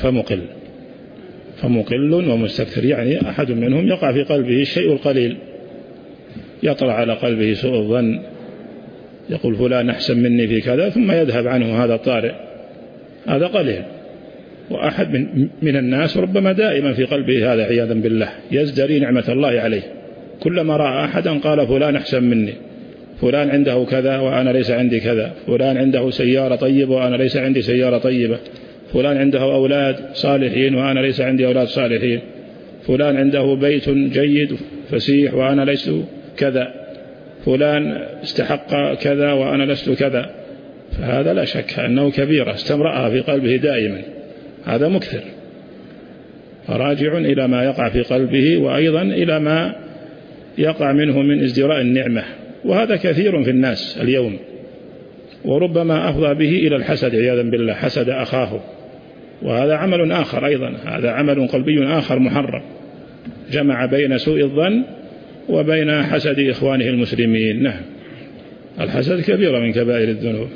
فمقل ومستكثر، يعني أحد منهم يقع في قلبه الشيء القليل، يطلع على قلبه سوء الظن، يقول فلان أحسن مني في كذا، ثم يذهب عنه هذا الطارئ، هذا قليل. وأحد من الناس ربما دائما في قلبه هذا عياذا بالله، يزدري نعمة الله عليه، كلما رأى أحدا قال فلان أحسن مني، فلان عنده كذا وأنا ليس عندي كذا، فلان عنده سيارة طيبة وأنا ليس عندي سيارة طيبة، فلان عنده أولاد صالحين وأنا ليس عندي أولاد صالحين، فلان عنده بيت جيد فسيح وأنا لست كذا، فلان استحق كذا وأنا لست كذا. فهذا لا شك أنه كبيرة استمرأها في قلبه دائما، هذا مكثر، فراجع إلى ما يقع في قلبه، وأيضا إلى ما يقع منه من ازدراء النعمة، وهذا كثير في الناس اليوم، وربما أفضى به إلى الحسد عياذا بالله، حسد أخاه، وهذا عمل آخر أيضا، هذا عمل قلبي آخر محرم، جمع بين سوء الظن وبين حسد إخوانه المسلمين. نعم، الحسد كبيرة من كبائر الذنوب.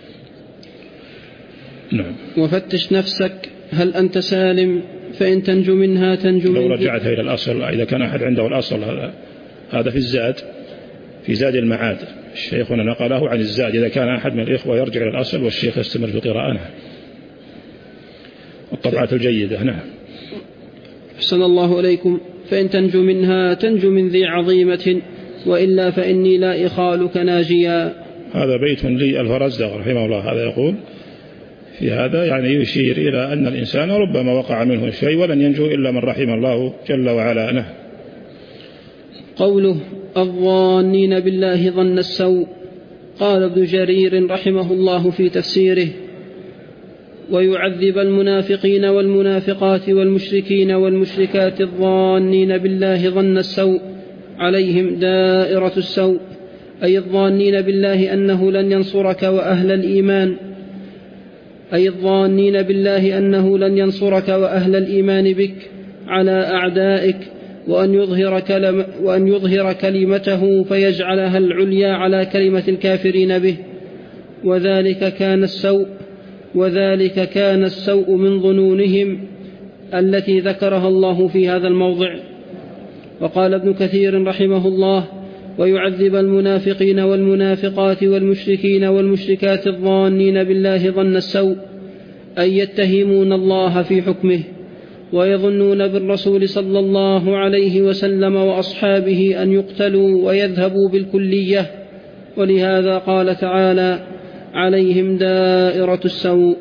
نعم. وفتش نفسك هل أنت سالم، فإن تنجو منها تنجو لو رجعت إلى الأصل، إذا كان أحد عنده الأصل، هذا في الزاد، في زاد المعاد، شيخنا نقله عن الزاد، إذا كان أحد من الإخوة يرجع إلى الأصل والشيخ يستمر في قراءته، الطبعات الجيدة. نعم. أحسن الله إليكم. فإن تنجو منها تنجو من ذي عظيمة، وإلا فإني لا إخالك ناجيا. هذا بيت لي الفرزدق رحمه الله، هذا يقول في هذا، يعني يشير إلى أن الإنسان ربما وقع منه شيء ولن ينجو إلا من رحم الله جل وعلا. نعم. قوله الظانين بالله ظن السوء، قال ابن جرير رحمه الله في تفسيره: ويعذب المنافقين والمنافقات والمشركين والمشركات الظانين بالله ظن السوء عليهم دائرة السوء، أي الظانين بالله أنه لن ينصرك وأهل الإيمان، أي الظانين بالله أنه لن ينصرك وأهل الإيمان بك على أعدائك، وأن يظهر كلمته فيجعلها العليا على كلمة الكافرين به، وذلك كان السوء من ظنونهم التي ذكرها الله في هذا الموضع. وقال ابن كثير رحمه الله: ويعذب المنافقين والمنافقات والمشركين والمشركات الظانين بالله ظن السوء، أي يتهمون الله في حكمه، ويظنون بالرسول صلى الله عليه وسلم وأصحابه أن يقتلوا ويذهبوا بالكلية، ولهذا قال تعالى: عليهم دائرة السوء.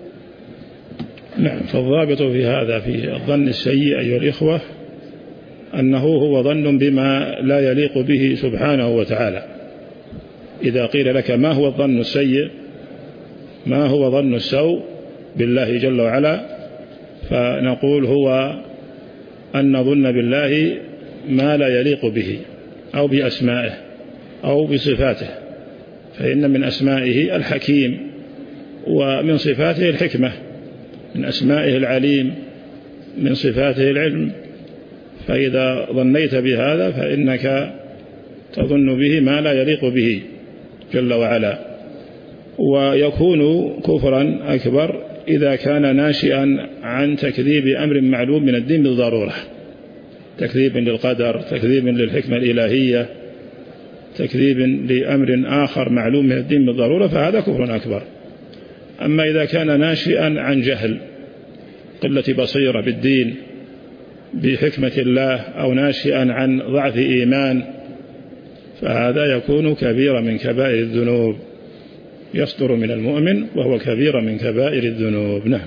نعم. فالضابط في هذا، في الظن السيء أيها الإخوة، أنه هو ظن بما لا يليق به سبحانه وتعالى. إذا قيل لك ما هو الظن السيء، ما هو ظن السوء بالله جل وعلا، فنقول هو أن نظن بالله ما لا يليق به، أو بأسمائه أو بصفاته، فإن من أسمائه الحكيم، ومن صفاته الحكمة، من أسمائه العليم، من صفاته العلم. فإذا ظنيت بهذا فإنك تظن به ما لا يليق به جل وعلا. ويكون كفرا أكبر إذا كان ناشئا عن تكذيب أمر معلوم من الدين بالضرورة، تكذيب للقدر، تكذيب للحكمة الإلهية، تكذيب لأمر آخر معلوم من الدين بالضرورة، فهذا كفر أكبر. أما إذا كان ناشئا عن جهل، قلة بصيرة بالدين بحكمة الله، أو ناشئا عن ضعف إيمان، فهذا يكون كبيرا من كبائر الذنوب، يصدر من المؤمن وهو كبير من كبائر الذنوب. نعم.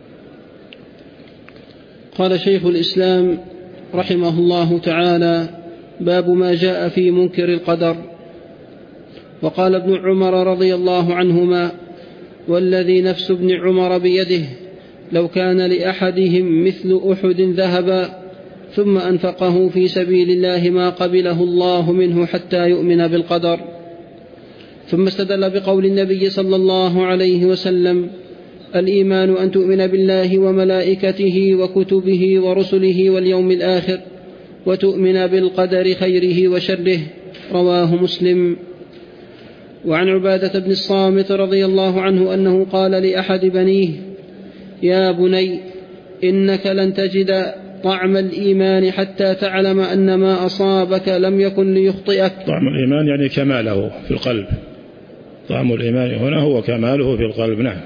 قال شيخ الإسلام رحمه الله تعالى: باب ما جاء في منكر القدر. وقال ابن عمر رضي الله عنهما: والذي نفس ابن عمر بيده لو كان لأحدهم مثل أحد ذهبا ثم أنفقه في سبيل الله ما قبله الله منه حتى يؤمن بالقدر. ثم استدل بقول النبي صلى الله عليه وسلم: الإيمان أن تؤمن بالله وملائكته وكتبه ورسله واليوم الآخر وتؤمن بالقدر خيره وشره. رواه مسلم. وعن عبادة بن الصامت رضي الله عنه أنه قال لأحد بنيه: يا بني إنك لن تجد طعم الإيمان حتى تعلم أن ما أصابك لم يكن ليخطئك. طعم الإيمان يعني كماله في القلب. طعم الإيمان هنا هو كماله في القلب. نعم.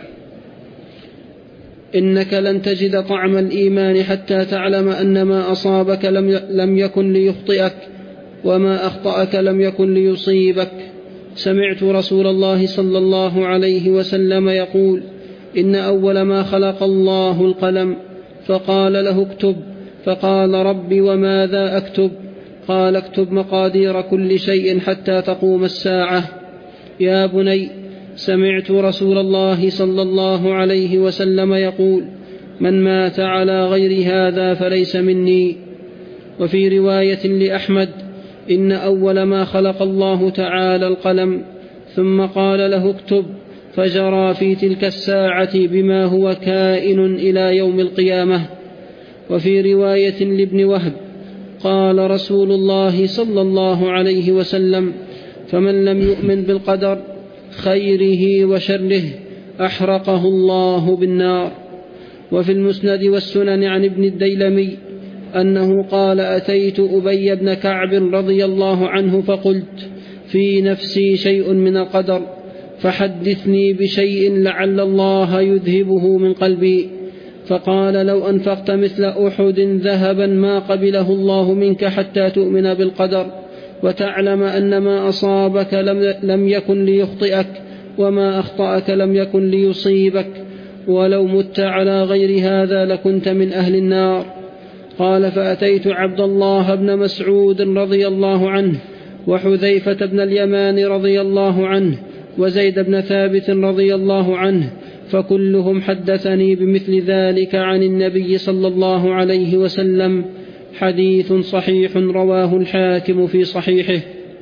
إنك لن تجد طعم الإيمان حتى تعلم أن ما أصابك لم يكن ليخطئك وما أخطأك لم يكن ليصيبك. سمعت رسول الله صلى الله عليه وسلم يقول: إن أول ما خلق الله القلم فقال له اكتب، فقال: رب وماذا أكتب؟ قال: اكتب مقادير كل شيء حتى تقوم الساعة. يا بني سمعت رسول الله صلى الله عليه وسلم يقول: من مات على غير هذا فليس مني. وفي رواية لأحمد: إن أول ما خلق الله تعالى القلم ثم قال له اكتب، فجرى في تلك الساعة بما هو كائن إلى يوم القيامة. وفي رواية لابن وهب قال رسول الله صلى الله عليه وسلم: فمن لم يؤمن بالقدر خيره وشره أحرقه الله بالنار. وفي المسند والسنن عن ابن الديلمي أنه قال: أتيت أبي بن كعب رضي الله عنه فقلت: في نفسي شيء من القدر فحدثني بشيء لعل الله يذهبه من قلبي. فقال: لو أنفقت مثل أحد ذهبا ما قبله الله منك حتى تؤمن بالقدر وتعلم أن ما أصابك لم يكن ليخطئك وما أخطأك لم يكن ليصيبك، ولو مت على غير هذا لكنت من أهل النار. قال: فأتيت عبد الله بن مسعود رضي الله عنه وحذيفة بن اليمان رضي الله عنه وزيد بن ثابت رضي الله عنه، فكلهم حدثني بمثل ذلك عن النبي صلى الله عليه وسلم. حديث صحيح رواه الحاكم في صحيحه.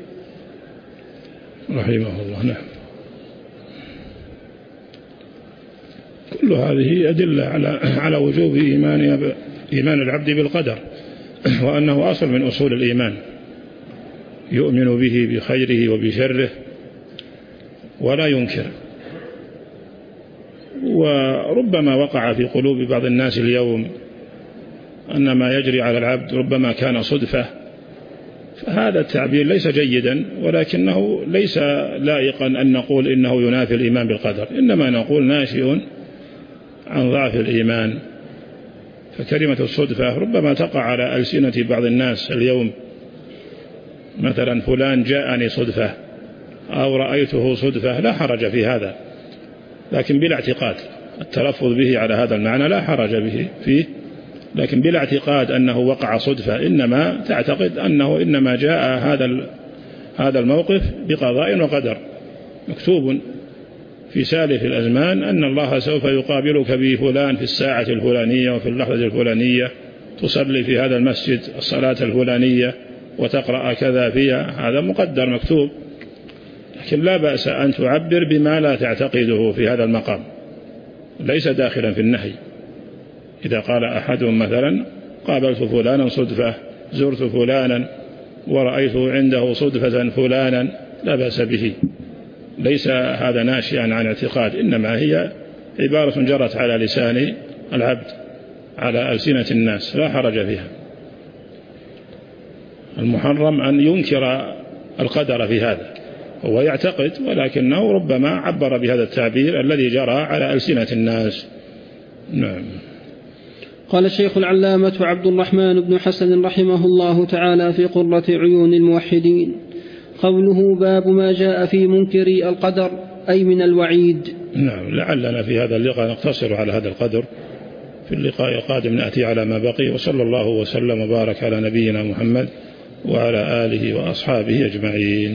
رحمه الله. نعم. كل هذه أدلة على وجوب إيمان العبد بالقدر، وأنه أصل من أصول الإيمان، يؤمن به بخيره وبشره ولا ينكر. وربما وقع في قلوب بعض الناس اليوم أن ما يجري على العبد ربما كان صدفة، فهذا التعبير ليس جيدا، ولكنه ليس لائقا أن نقول إنه ينافي الإيمان بالقدر، إنما نقول ناشئ عن ضعف الإيمان. فكلمة الصدفة ربما تقع على ألسنة بعض الناس اليوم، مثلا فلان جاءني صدفة أو رأيته صدفة، لا حرج في هذا، لكن بلا اعتقاد. التلفظ به على هذا المعنى لا حرج به فيه، لكن بلا اعتقاد أنه وقع صدفة، إنما تعتقد أنه إنما جاء هذا الموقف بقضاء وقدر، مكتوب في سالف الأزمان أن الله سوف يقابلك به فلان في الساعة الفلانية وفي اللحظة الفلانية، تصلي في هذا المسجد الصلاة الفلانية وتقرأ كذا فيها، هذا مقدر مكتوب. لكن لا بأس أن تعبر بما لا تعتقده في هذا المقام، ليس داخلا في النهي. إذا قال أحدهم مثلا: قابلت فلانا صدفة، زرت فلانا ورأيت عنده صدفة فلانا، لا بأس به، ليس هذا ناشئا عن اعتقاد، إنما هي عبارة جرت على لسان العبد على ألسنة الناس، لا حرج فيها. المحرم أن ينكر القدر في هذا، هو يعتقد، ولكنه ربما عبر بهذا التعبير الذي جرى على ألسنة الناس. نعم. قال الشيخ العلامة عبد الرحمن بن حسن رحمه الله تعالى في قرة عيون الموحدين: قوله باب ما جاء في منكر القدر أي من الوعيد. نعم. لعلنا في هذا اللقاء نقتصر على هذا القدر، في اللقاء القادم نأتي على ما بقي. وصلى الله وسلم وبارك على نبينا محمد وعلى آله وأصحابه أجمعين.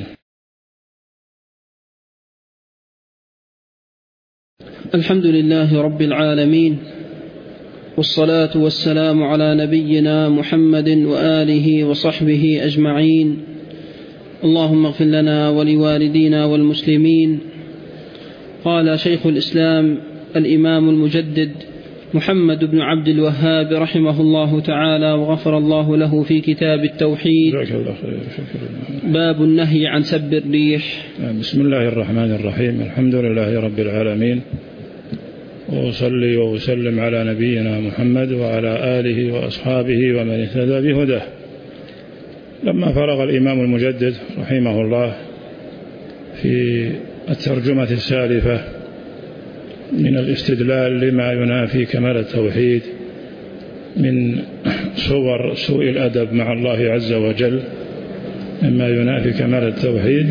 الحمد لله رب العالمين، والصلاة والسلام على نبينا محمد وآله وصحبه أجمعين. اللهم اغفر لنا ولوالدينا والمسلمين. قال شيخ الإسلام الإمام المجدد محمد بن عبد الوهاب رحمه الله تعالى وغفر الله له في كتاب التوحيد. باب النهي عن سب الريح. بسم الله الرحمن الرحيم. الحمد لله رب العالمين، وأصلي وأسلم على نبينا محمد وعلى آله وأصحابه ومن اهتدى بهداه. لما فرغ الإمام المجدد رحمه الله في الترجمة السالفة من الاستدلال لما ينافي كمال التوحيد من صور سوء الأدب مع الله عز وجل مما ينافي كمال التوحيد،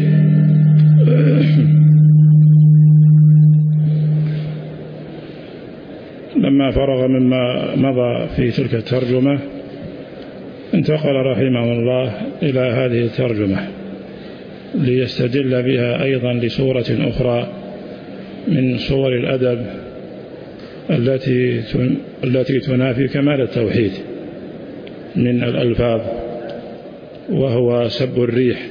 لما فرغ مما مضى في تلك الترجمة انتقل رحمه الله إلى هذه الترجمة ليستدل بها أيضا لصورة أخرى من صور الأدب التي تنافي كمال التوحيد من الألفاظ، وهو سب الريح.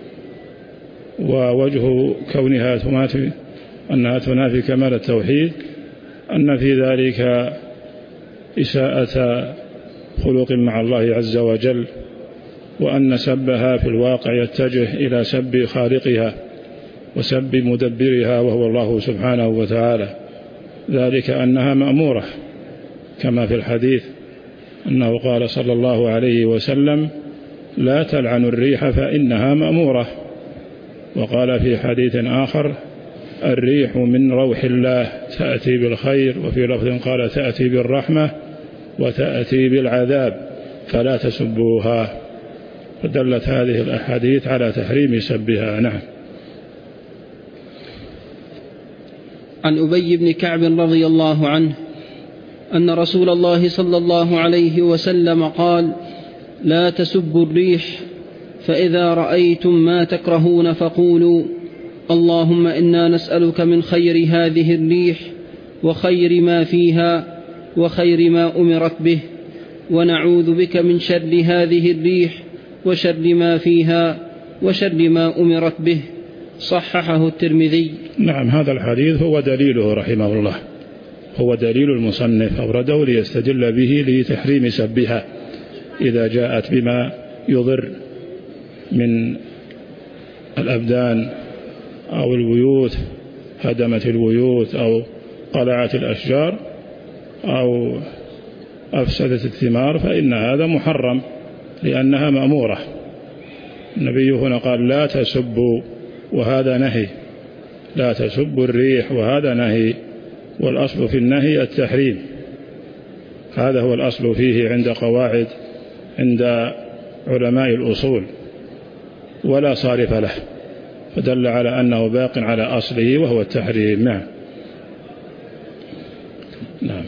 ووجه كونها تنافي كمال التوحيد أن في ذلك إساءة خلق مع الله عز وجل، وأن سبها في الواقع يتجه إلى سب خالقها وسب مدبرها وهو الله سبحانه وتعالى، ذلك أنها مأمورة كما في الحديث أنه قال صلى الله عليه وسلم: لا تلعنوا الريح فإنها مأمورة. وقال في حديث آخر: الريح من روح الله تأتي بالخير، وفي لفظ قال: تأتي بالرحمة وتأتي بالعذاب فلا تسبوها. فدلت هذه الأحاديث على تحريم سبها. نعم. عن أبي بن كعب رضي الله عنه أن رسول الله صلى الله عليه وسلم قال: لا تسبوا الريح، فإذا رأيتم ما تكرهون فقولوا: اللهم إنا نسألك من خير هذه الريح وخير ما فيها وخير ما أمرت به، ونعوذ بك من شر هذه الريح وشر ما فيها وشر ما أمرت به. صححه الترمذي. نعم، هذا الحديث هو دليله رحمه الله، هو دليل المصنف أورده ليستدل به لتحريم سبها إذا جاءت بما يضر من الأبدان أو البيوت، هدمت البيوت أو قلعت الأشجار أو أفسدت الثمار، فإن هذا محرم لأنها مأمورة. النبي هنا قال: لا تسبوا، وهذا نهي. لا تسبوا الريح، وهذا نهي. والأصل في النهي التحريم، هذا هو الأصل فيه عند علماء الأصول، ولا صارف له، فدل على أنه باق على أصله وهو التحريم. نعم. نعم.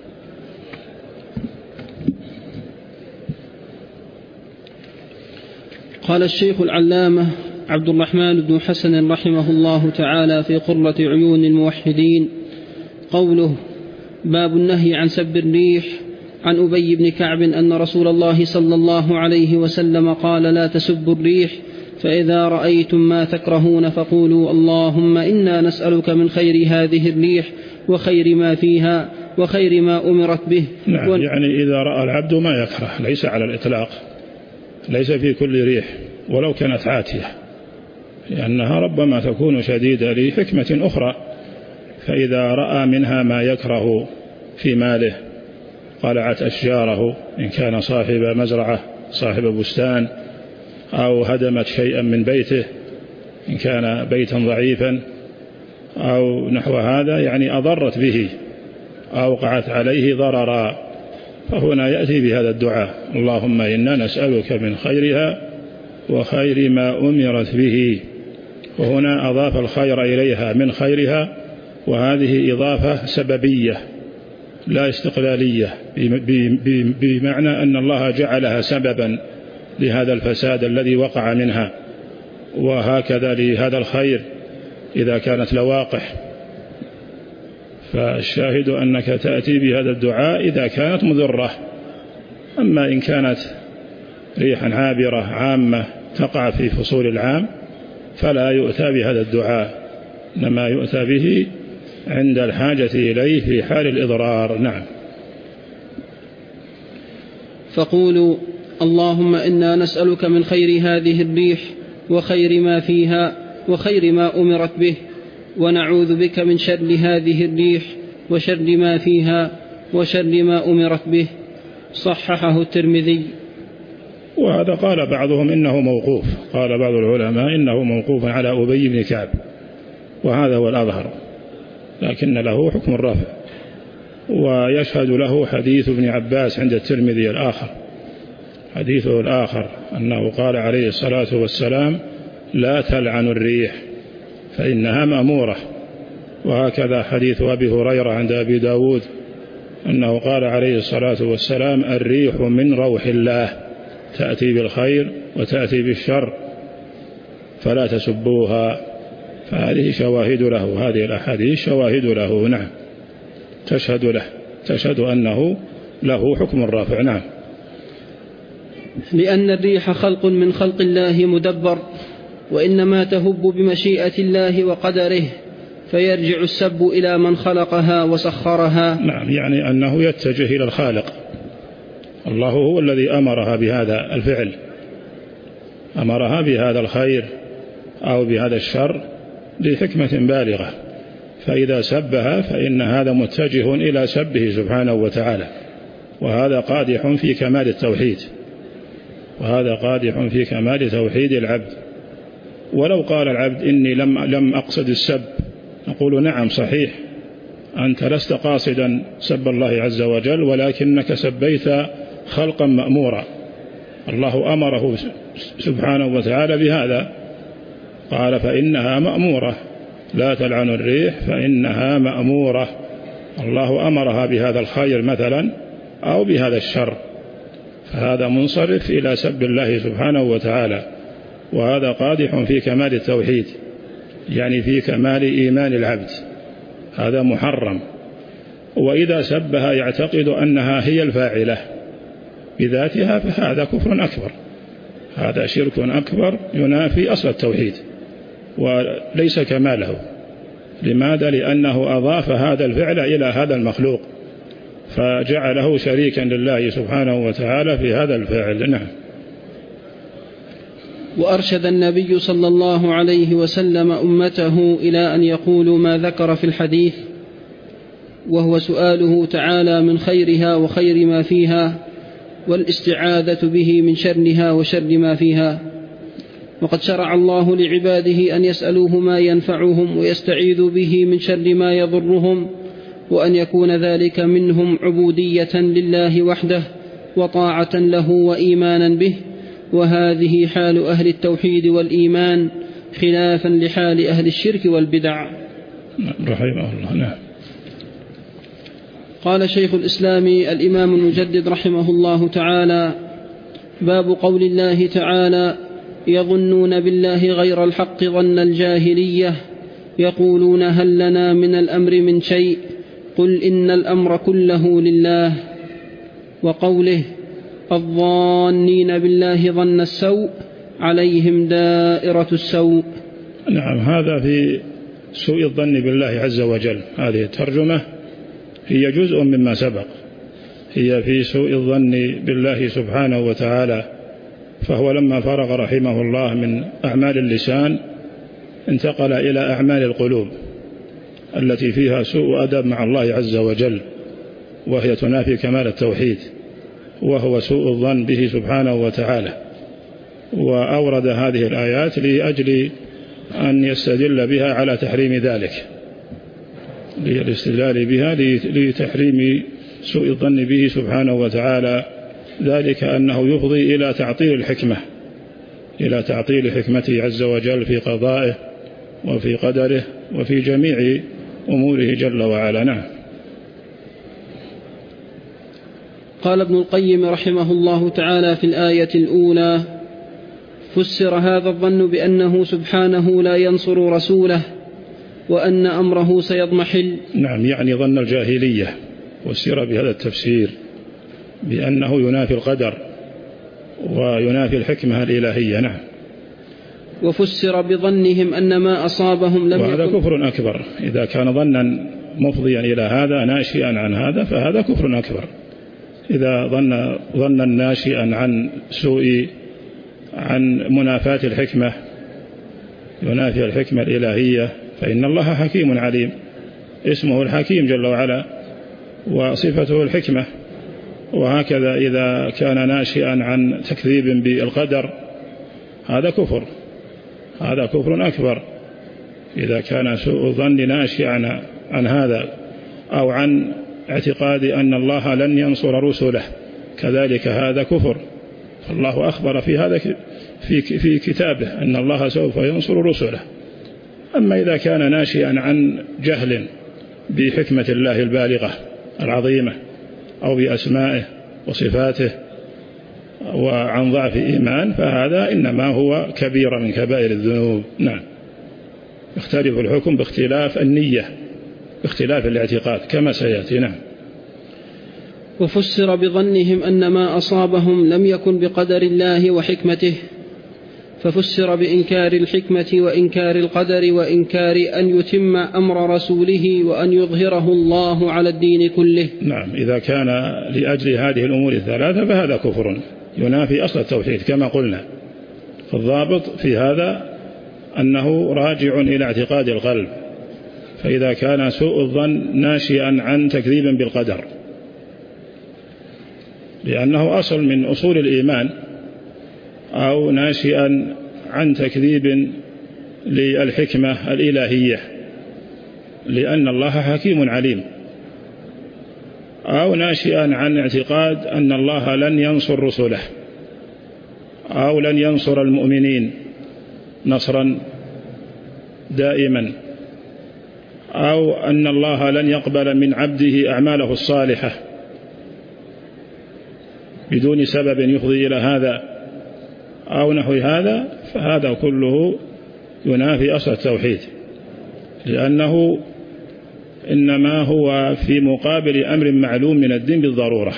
قال الشيخ العلامة عبد الرحمن بن حسن رحمه الله تعالى في قرة عيون الموحدين: قوله: باب النهي عن سب الريح. عن أبي بن كعب أن رسول الله صلى الله عليه وسلم قال: لا تسبوا الريح، فإذا رأيتم ما تكرهون فقولوا: اللهم إنا نسألك من خير هذه الريح وخير ما فيها وخير ما أمرت به. نعم، يعني إذا رأى العبد ما يكره، ليس على الإطلاق، ليس في كل ريح ولو كانت عاتية، لأنها ربما تكون شديدة لحكمة أخرى. فإذا رأى منها ما يكره في ماله، قلعت أشجاره إن كان صاحب مزرعة صاحب بستان، أو هدمت شيئا من بيته إن كان بيتا ضعيفا أو نحو هذا، يعني أضرت به أو وقعت عليه ضررا، فهنا يأتي بهذا الدعاء: اللهم إنا نسألك من خيرها وخير ما أمرت به. وهنا أضاف الخير إليها من خيرها، وهذه إضافة سببية لا استقلالية، بمعنى أن الله جعلها سببا لهذا الفساد الذي وقع منها، وهكذا لهذا الخير إذا كانت لواقح. فالشاهد أنك تأتي بهذا الدعاء إذا كانت مضرة. أما إن كانت ريحا عابرة عامة تقع في فصول العام فلا يؤتى بهذا الدعاء، إنما يؤتى به عند الحاجة إليه في حال الإضرار. نعم. فقولوا اللهم إنا نسألك من خير هذه الريح وخير ما فيها وخير ما أمرت به، ونعوذ بك من شر هذه الريح وشر ما فيها وشر ما أمرت به. صححه الترمذي. وهذا قال بعضهم إنه موقوف، قال بعض العلماء إنه موقوف على أبي بن كعب، وهذا هو الأظهر، لكن له حكم الرفع. ويشهد له حديث ابن عباس عند الترمذي الآخر، حديثه الآخر أنه قال عليه الصلاة والسلام لا تلعن الريح فإنها مأمورة. وهكذا حديث أبي هريرة عند أبي داود أنه قال عليه الصلاة والسلام الريح من روح الله تأتي بالخير وتأتي بالشر فلا تسبوها. فهذه شواهد له، هذه الأحاديث شواهد له. نعم، تشهد له، تشهد أنه له حكم الرافع. نعم. لأن الريح خلق من خلق الله مدبر، وإنما تهب بمشيئة الله وقدره، فيرجع السب إلى من خلقها وسخرها. نعم، يعني أنه يتجه إلى الخالق. الله هو الذي أمرها بهذا الفعل، أمرها بهذا الخير أو بهذا الشر لحكمة بالغة، فإذا سبها فإن هذا متجه إلى سبه سبحانه وتعالى، وهذا قادح في كمال التوحيد، وهذا قادح في كمال توحيد العبد. ولو قال العبد إني لم أقصد السب، نقول نعم صحيح، أنت لست قاصدا سب الله عز وجل، ولكنك سبيت خلقا مأمورا، الله أمره سبحانه وتعالى بهذا، قال فإنها مأمورة، لا تلعن الريح فإنها مأمورة، الله أمرها بهذا الخير مثلا أو بهذا الشر، فهذا منصرف إلى سب الله سبحانه وتعالى، وهذا قادح في كمال التوحيد، يعني في كمال إيمان العبد، هذا محرم. وإذا سبها يعتقد أنها هي الفاعلة بذاتها فهذا كفر أكبر، هذا شرك أكبر ينافي أصل التوحيد وليس كماله. لماذا؟ لأنه أضاف هذا الفعل إلى هذا المخلوق فجعله شريكا لله سبحانه وتعالى في هذا الفعل. نعم. وأرشد النبي صلى الله عليه وسلم أمته إلى أن يقولوا ما ذكر في الحديث، وهو سؤاله تعالى من خيرها وخير ما فيها، والاستعاذة به من شرها وشر ما فيها. وقد شرع الله لعباده أن يسألوه ما ينفعهم ويستعيذوا به من شر ما يضرهم، وأن يكون ذلك منهم عبودية لله وحده وطاعة له وإيمانا به، وهذه حال أهل التوحيد والإيمان خلافا لحال أهل الشرك والبدع. رحمه الله. نعم. قال شيخ الإسلام الإمام المجدد رحمه الله تعالى: باب قول الله تعالى: يظنون بالله غير الحق ظن الجاهلية، يقولون هل لنا من الأمر من شيء، قل إن الأمر كله لله. وقوله: الظانين بالله ظن السوء عليهم دائرة السوء. نعم، هذا في سوء الظن بالله عز وجل. هذه الترجمة هي جزء مما سبق، هي في سوء الظن بالله سبحانه وتعالى. فهو لما فرغ رحمه الله من أعمال اللسان انتقل إلى أعمال القلوب التي فيها سوء أدب مع الله عز وجل، وهي تنافي كمال التوحيد، وهو سوء الظن به سبحانه وتعالى. وأورد هذه الآيات لأجل أن يستدل بها على تحريم ذلك، للاستدلال بها لتحريم سوء الظن به سبحانه وتعالى، ذلك أنه يفضي إلى تعطيل الحكمة، إلى تعطيل حكمته عز وجل في قضائه وفي قدره وفي جميع أموره جل وعلا. نعم. قال ابن القيم رحمه الله تعالى في الآية الأولى: فسر هذا الظن بأنه سبحانه لا ينصر رسوله وأن أمره سيضمحل. نعم، يعني ظن الجاهلية، فسر بهذا التفسير بأنه ينافي القدر وينافي الحكمة الإلهية. نعم. وفسر بظنهم أن ما أصابهم لم يكن، وهذا كفر أكبر إذا كان ظنا مفضيا إلى هذا ناشئا عن هذا فهذا كفر أكبر. إذا ظن ناشئا عن سوء عن منافاة الحكمة ينافي الحكمة الإلهية، فإن الله حكيم عليم، اسمه الحكيم جل وعلا وصفته الحكمة. وهكذا إذا كان ناشئا عن تكذيب بالقدر هذا كفر، هذا كفر أكبر. إذا كان سوء الظن ناشئا عن هذا أو عن اعتقاد أن الله لن ينصر رسله كذلك هذا كفر. فالله أخبر في هذا في كتابه أن الله سوف ينصر رسله. أما إذا كان ناشئا عن جهل بحكمة الله البالغة العظيمة أو بأسمائه وصفاته وعن ضعف إيمان فهذا إنما هو كبيرة من كبائر الذنوب. نعم. يختلف الحكم باختلاف النية باختلاف الاعتقاد كما سيأتي. نعم. وفسر بظنهم أن ما أصابهم لم يكن بقدر الله وحكمته، ففسر بإنكار الحكمة وإنكار القدر وإنكار أن يتم أمر رسوله وأن يظهره الله على الدين كله. نعم. إذا كان لأجل هذه الأمور الثلاثة فهذا كفر ينافي أصل التوحيد كما قلنا. فالضابط في هذا أنه راجع إلى اعتقاد القلب. فإذا كان سوء الظن ناشئا عن تكذيب بالقدر لأنه أصل من أصول الإيمان، أو ناشئا عن تكذيب للحكمة الإلهية لأن الله حكيم عليم، أو ناشئا عن اعتقاد أن الله لن ينصر رسله أو لن ينصر المؤمنين نصرا دائما، أو أن الله لن يقبل من عبده أعماله الصالحة بدون سبب يفضي إلى هذا أو نحو هذا، فهذا كله ينافي أصل التوحيد لأنه إنما هو في مقابل أمر معلوم من الدين بالضرورة.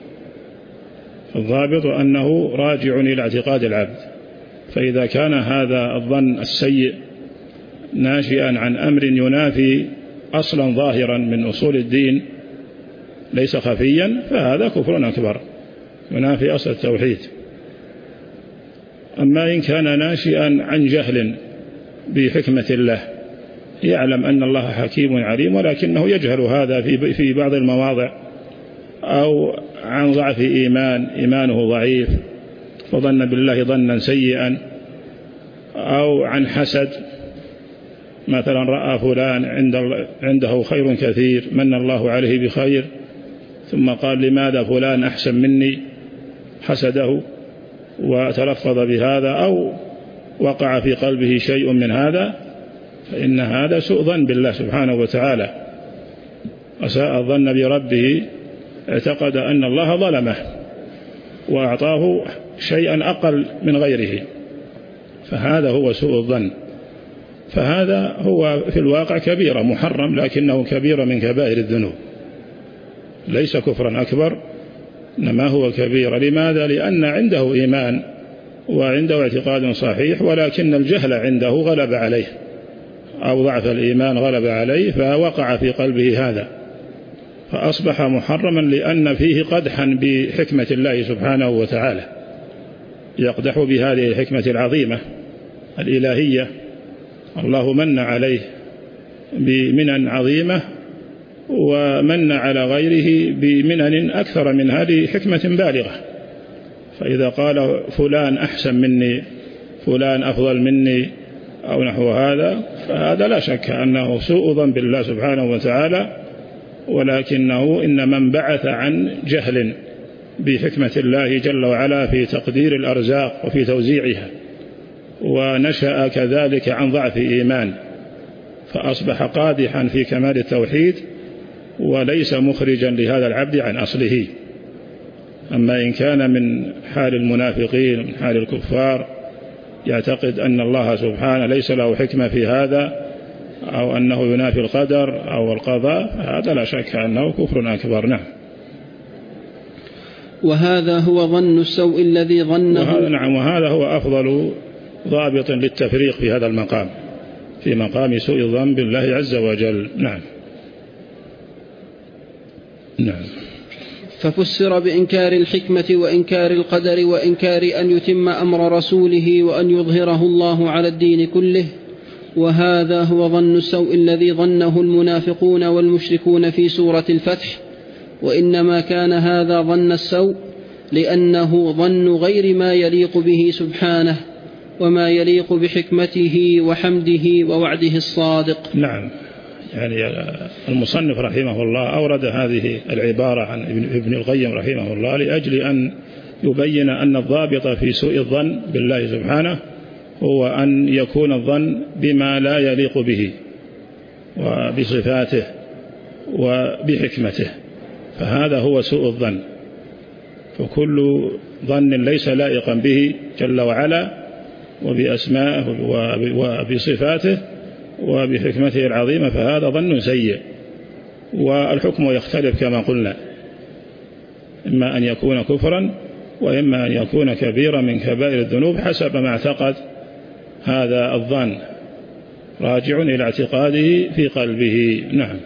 الضابط أنه راجع إلى اعتقاد العبد. فإذا كان هذا الظن السيء ناشئا عن أمر ينافي أصلا ظاهرا من أصول الدين ليس خفيا فهذا كفر أكبر ينافي أصل التوحيد. أما إن كان ناشئا عن جهل بحكمة الله يعلم أن الله حكيم عليم ولكنه يجهل هذا في بعض المواضع، أو عن ضعف إيمانه ضعيف فظن بالله ظنا سيئا، أو عن حسد مثلا رأى فلان عنده خير كثير من الله عليه بخير ثم قال لماذا فلان أحسن مني حسده وتلفظ بهذا أو وقع في قلبه شيء من هذا، فإن هذا سوء ظن بالله سبحانه وتعالى وساء الظن بربه، اعتقد أن الله ظلمه وأعطاه شيئا أقل من غيره، فهذا هو سوء الظن. فهذا هو في الواقع كبيرة محرم لكنه كبيرة من كبائر الذنوب ليس كفرا أكبر إنما هو كبير. لماذا؟ لأن عنده إيمان وعنده اعتقاد صحيح ولكن الجهل عنده غلب عليه أو ضعف الإيمان غلب عليه فوقع في قلبه هذا فأصبح محرما لأن فيه قدحا بحكمة الله سبحانه وتعالى، يقدح بهذه الحكمة العظيمة الإلهية. الله من عليه بمنن عظيمة ومن على غيره بمنن أكثر من هذه حكمة بالغة. فإذا قال فلان أحسن مني فلان أفضل مني أو نحو هذا فهذا لا شك أنه سوء ظن بالله سبحانه وتعالى، ولكنه إنما انبعث عن جهل بحكمة الله جل وعلا في تقدير الأرزاق وفي توزيعها، ونشأ كذلك عن ضعف إيمان فأصبح قادحا في كمال التوحيد وليس مخرجا لهذا العبد عن أصله. أما إن كان من حال المنافقين من حال الكفار يعتقد أن الله سبحانه ليس له حكمة في هذا أو أنه ينافي القدر أو القضاء هذا لا شك أنه كفر أكبر. نعم. وهذا هو ظن السوء الذي ظنه. نعم. وهذا هو أفضل ضابط للتفريق في هذا المقام في مقام سوء الظن بالله عز وجل. نعم. نعم. ففسر بإنكار الحكمة وإنكار القدر وإنكار أن يتم أمر رسوله وأن يظهره الله على الدين كله، وهذا هو ظن السوء الذي ظنه المنافقون والمشركون في سورة الفتح. وإنما كان هذا ظن السوء لأنه ظن غير ما يليق به سبحانه وما يليق بحكمته وحمده ووعده الصادق. نعم. يعني المصنف رحمه الله أورد هذه العبارة عن ابن القيم رحمه الله لأجل أن يبين أن الضابط في سوء الظن بالله سبحانه هو أن يكون الظن بما لا يليق به وبصفاته وبحكمته، فهذا هو سوء الظن. فكل ظن ليس لائقا به جل وعلا وبأسمائه وبصفاته وبحكمته العظيمة فهذا ظن سيء. والحكم يختلف كما قلنا، إما أن يكون كفرا وإما أن يكون كبيرا من كبائر الذنوب حسب ما اعتقد هذا الظن، راجع إلى اعتقاده في قلبه. نعم.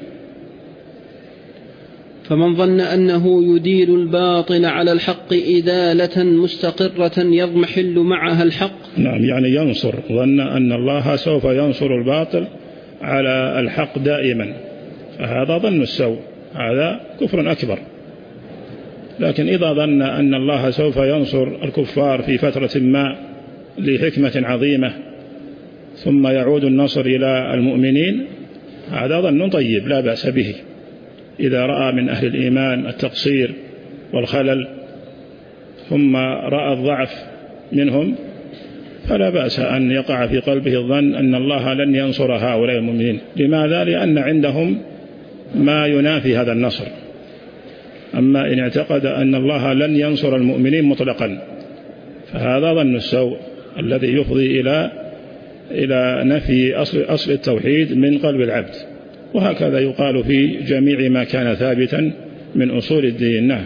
فمن ظن أنه يديل الباطل على الحق إدالة مستقرة يضمحل معها الحق. نعم، يعني ينصر، ظن أن الله سوف ينصر الباطل على الحق دائما، فهذا ظن السوء، هذا كفر أكبر. لكن إذا ظن أن الله سوف ينصر الكفار في فترة ما لحكمة عظيمة ثم يعود النصر إلى المؤمنين، هذا ظن طيب لا بأس به. إذا رأى من أهل الإيمان التقصير والخلل ثم رأى الضعف منهم فلا بأس أن يقع في قلبه الظن أن الله لن ينصر هؤلاء المؤمنين. لماذا؟ لأن عندهم ما ينافي هذا النصر. أما إن اعتقد أن الله لن ينصر المؤمنين مطلقا فهذا ظن السوء الذي يفضي إلى نفي أصل التوحيد من قلب العبد. وهكذا يقال في جميع ما كان ثابتا من أصول الدين. نعم.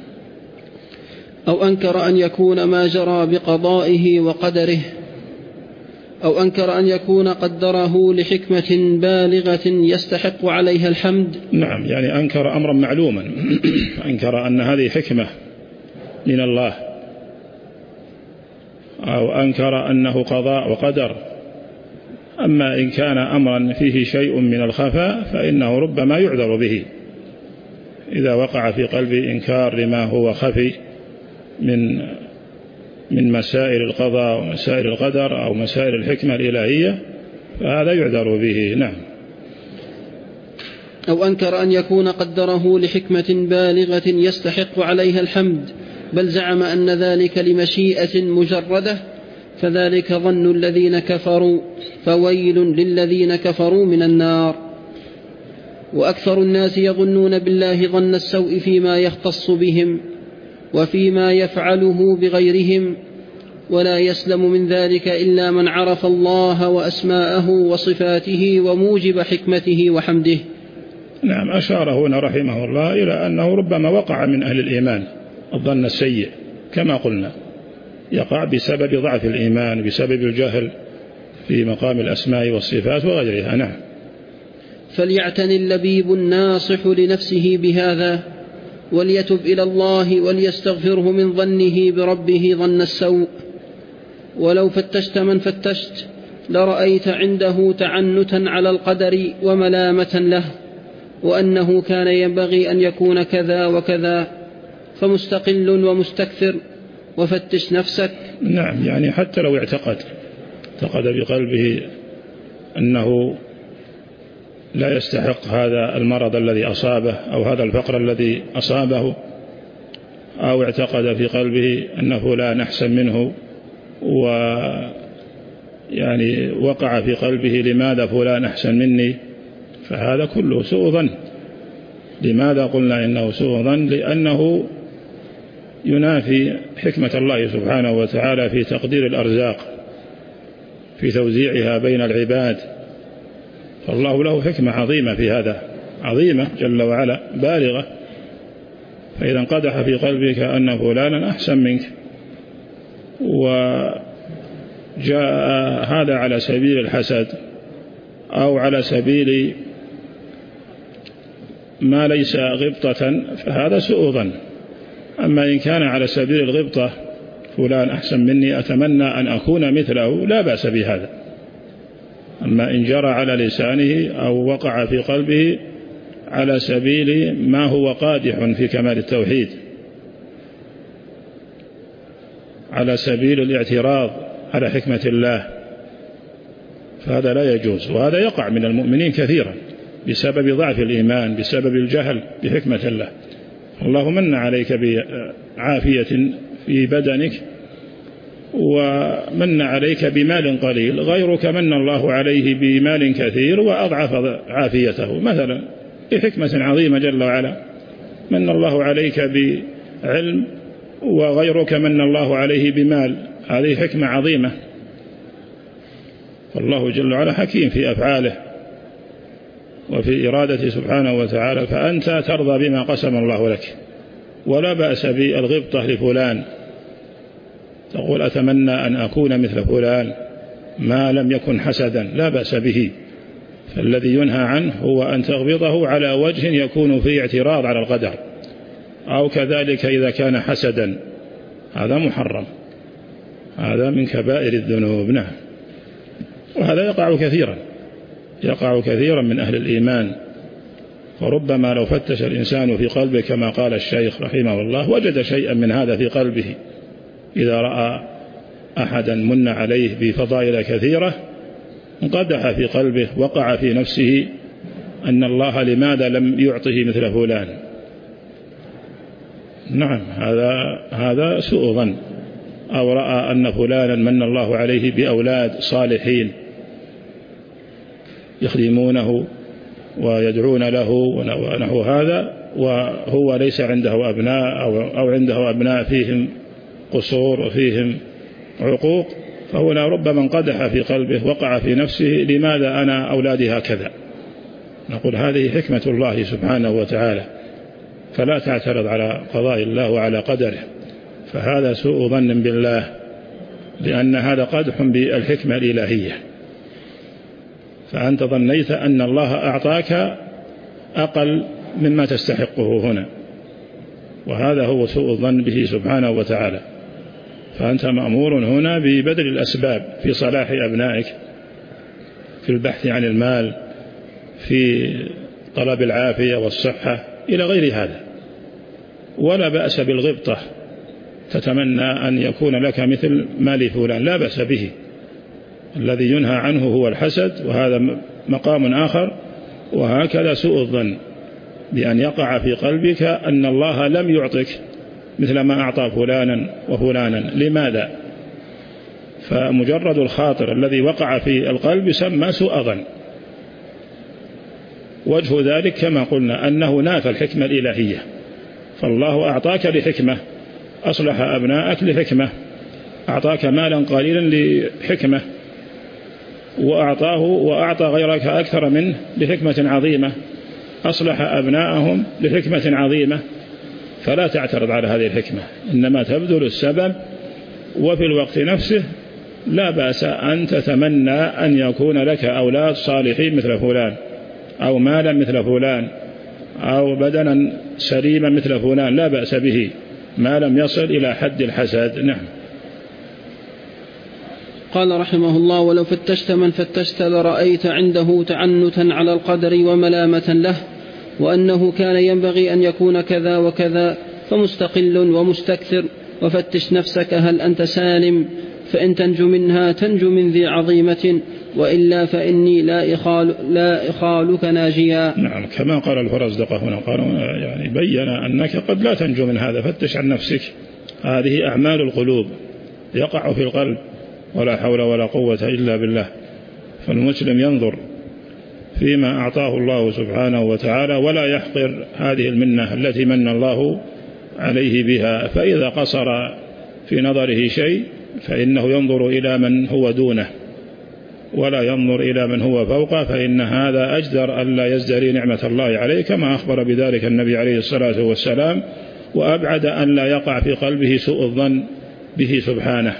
أو أنكر أن يكون ما جرى بقضائه وقدره، أو أنكر أن يكون قدره لحكمة بالغة يستحق عليها الحمد. نعم، يعني أنكر أمرا معلوما، أنكر أن هذه حكمة من الله، أو أنكر أنه قضاء وقدر. أما إن كان أمرا فيه شيء من الخفاء فإنه ربما يعذر به إذا وقع في قلب إنكار لما هو خفي من مسائل القضاء ومسائل القدر أو مسائل الحكمة الإلهية، فهذا يعذر به. نعم. أو أنكر أن يكون قدره لحكمة بالغة يستحق عليها الحمد، بل زعم أن ذلك لمشيئة مجردة، فذلك ظن الذين كفروا، فويل للذين كفروا من النار. وأكثر الناس يظنون بالله ظن السوء فيما يختص بهم وفيما يفعله بغيرهم، ولا يسلم من ذلك إلا من عرف الله وأسماءه وصفاته وموجب حكمته وحمده. نعم، أشار هنا رحمه الله إلى أنه ربما وقع من أهل الإيمان الظن السيء كما قلنا، يقع بسبب ضعف الإيمان، بسبب الجهل في مقام الأسماء والصفات وغيرها. نعم. فليعتني اللبيب الناصح لنفسه بهذا، وليتب إلى الله وليستغفره من ظنه بربه ظن السوء. ولو فتشت من فتشت لرأيت عنده تعنتا على القدر وملامة له، وأنه كان ينبغي أن يكون كذا وكذا، فمستقل ومستكثر، وفتش نفسك. نعم، يعني حتى لو اعتقد بقلبه أنه لا يستحق هذا المرض الذي أصابه أو هذا الفقر الذي أصابه، أو اعتقد في قلبه أنه لا نحسن منه، ويعني وقع في قلبه لماذا فلان أحسن مني، فهذا كله سوء ظن. لماذا قلنا إنه سوء ظن؟ لأنه ينافي حكمة الله سبحانه وتعالى في تقدير الأرزاق، في توزيعها بين العباد. فالله له حكمة عظيمة في هذا، عظيمة جل وعلا بالغة. فإذا انقدح في قلبك أن فلانا أحسن منك وجاء هذا على سبيل الحسد أو على سبيل ما ليس غبطة فهذا سوء ظن. أما إن كان على سبيل الغبطة فلان أحسن مني أتمنى أن أكون مثله لا بأس بهذا. أما إن جرى على لسانه أو وقع في قلبه على سبيل ما هو قادح في كمال التوحيد، على سبيل الاعتراض على حكمة الله، فهذا لا يجوز. وهذا يقع من المؤمنين كثيرا بسبب ضعف الإيمان، بسبب الجهل بحكمة الله. الله من عليك بعافية في بدنك ومن عليك بمال قليل، غيرك من الله عليه بمال كثير وأضعف عافيته مثلا بحكمة عظيمة جل وعلا. من الله عليك بعلم وغيرك من الله عليه بمال، هذه حكمة عظيمة. فالله جل وعلا حكيم في أفعاله وفي إرادته سبحانه وتعالى، فأنت ترضى بما قسم الله لك، ولا بأس بالغبطة لفلان، تقول أتمنى أن أكون مثل فلان ما لم يكن حسدا، لا بأس به. فالذي ينهى عنه هو أن تغبطه على وجه يكون فيه اعتراض على القدر، أو كذلك إذا كان حسدا، هذا محرم، هذا من كبائر الذنوب. نعم. وهذا يقع كثيرا من أهل الإيمان. وربما لو فتش الإنسان في قلبه كما قال الشيخ رحمه الله وجد شيئا من هذا في قلبه، إذا رأى أحدا من عليه بفضائل كثيرة انقدح في قلبه، وقع في نفسه أن الله لماذا لم يعطه مثل فلان. نعم، هذا سوء ظن. أو رأى أن فلانا من الله عليه بأولاد صالحين يخدمونه ويدعون له ونحو هذا، وهو ليس عنده أبناء أو عنده أبناء فيهم قصور وفيهم عقوق، فهنا ربما انقدح في قلبه، وقع في نفسه لماذا أنا أولادي هكذا. نقول هذه حكمة الله سبحانه وتعالى، فلا تعترض على قضاء الله وعلى قدره، فهذا سوء ظن بالله، لأن هذا قدح بالحكمة الإلهية. فأنت ظنيت أن الله أعطاك أقل مما تستحقه هنا، وهذا هو سوء الظن به سبحانه وتعالى. فأنت مأمور هنا ببذل الأسباب في صلاح أبنائك، في البحث عن المال، في طلب العافية والصحة إلى غير هذا. ولا بأس بالغبطة، تتمنى أن يكون لك مثل مال فلان، لا بأس به. الذي ينهى عنه هو الحسد، وهذا مقام آخر. وهكذا سوء الظن بأن يقع في قلبك أن الله لم يعطك مثل ما أعطى فلانا وفلانا، لماذا؟ فمجرد الخاطر الذي وقع في القلب يسمى سوء ظن. وجه ذلك كما قلنا أنه نافى الحكمة الإلهية. فالله أعطاك لحكمة، أصلح أبناءك لحكمة، أعطاك مالا قليلا لحكمة، وأعطى غيرك أكثر منه لحكمة عظيمة، أصلح أبناءهم لحكمة عظيمة. فلا تعترض على هذه الحكمة، إنما تبذل السبب. وفي الوقت نفسه لا بأس أن تتمنى أن يكون لك أولاد صالحين مثل فلان، أو مالا مثل فلان، أو بدنا سليما مثل فلان، لا بأس به ما لم يصل إلى حد الحسد. نعم. قال رحمه الله: ولو فتشت من فتشت لرأيت عنده تعنتا على القدر وملامة له، وأنه كان ينبغي أن يكون كذا وكذا، فمستقل ومستكثر. وفتش نفسك هل أنت سالم، فإن تنجو منها تنجو من ذي عظيمة، وإلا فإني لا إخالك ناجيا. نعم، كما قال الفرزدق هنا، قالوا يعني بين أنك قد لا تنجو من هذا، فتش عن نفسك. هذه أعمال القلوب، يقع في القلب، ولا حول ولا قوة إلا بالله. فالمسلم ينظر فيما أعطاه الله سبحانه وتعالى، ولا يحقر هذه المنة التي من الله عليه بها. فإذا قصر في نظره شيء فإنه ينظر إلى من هو دونه، ولا ينظر إلى من هو فوقه، فإن هذا أجدر ألا يزدري نعمة الله عليه، كما أخبر بذلك النبي عليه الصلاة والسلام. وأبعد أن لا يقع في قلبه سوء الظن به سبحانه.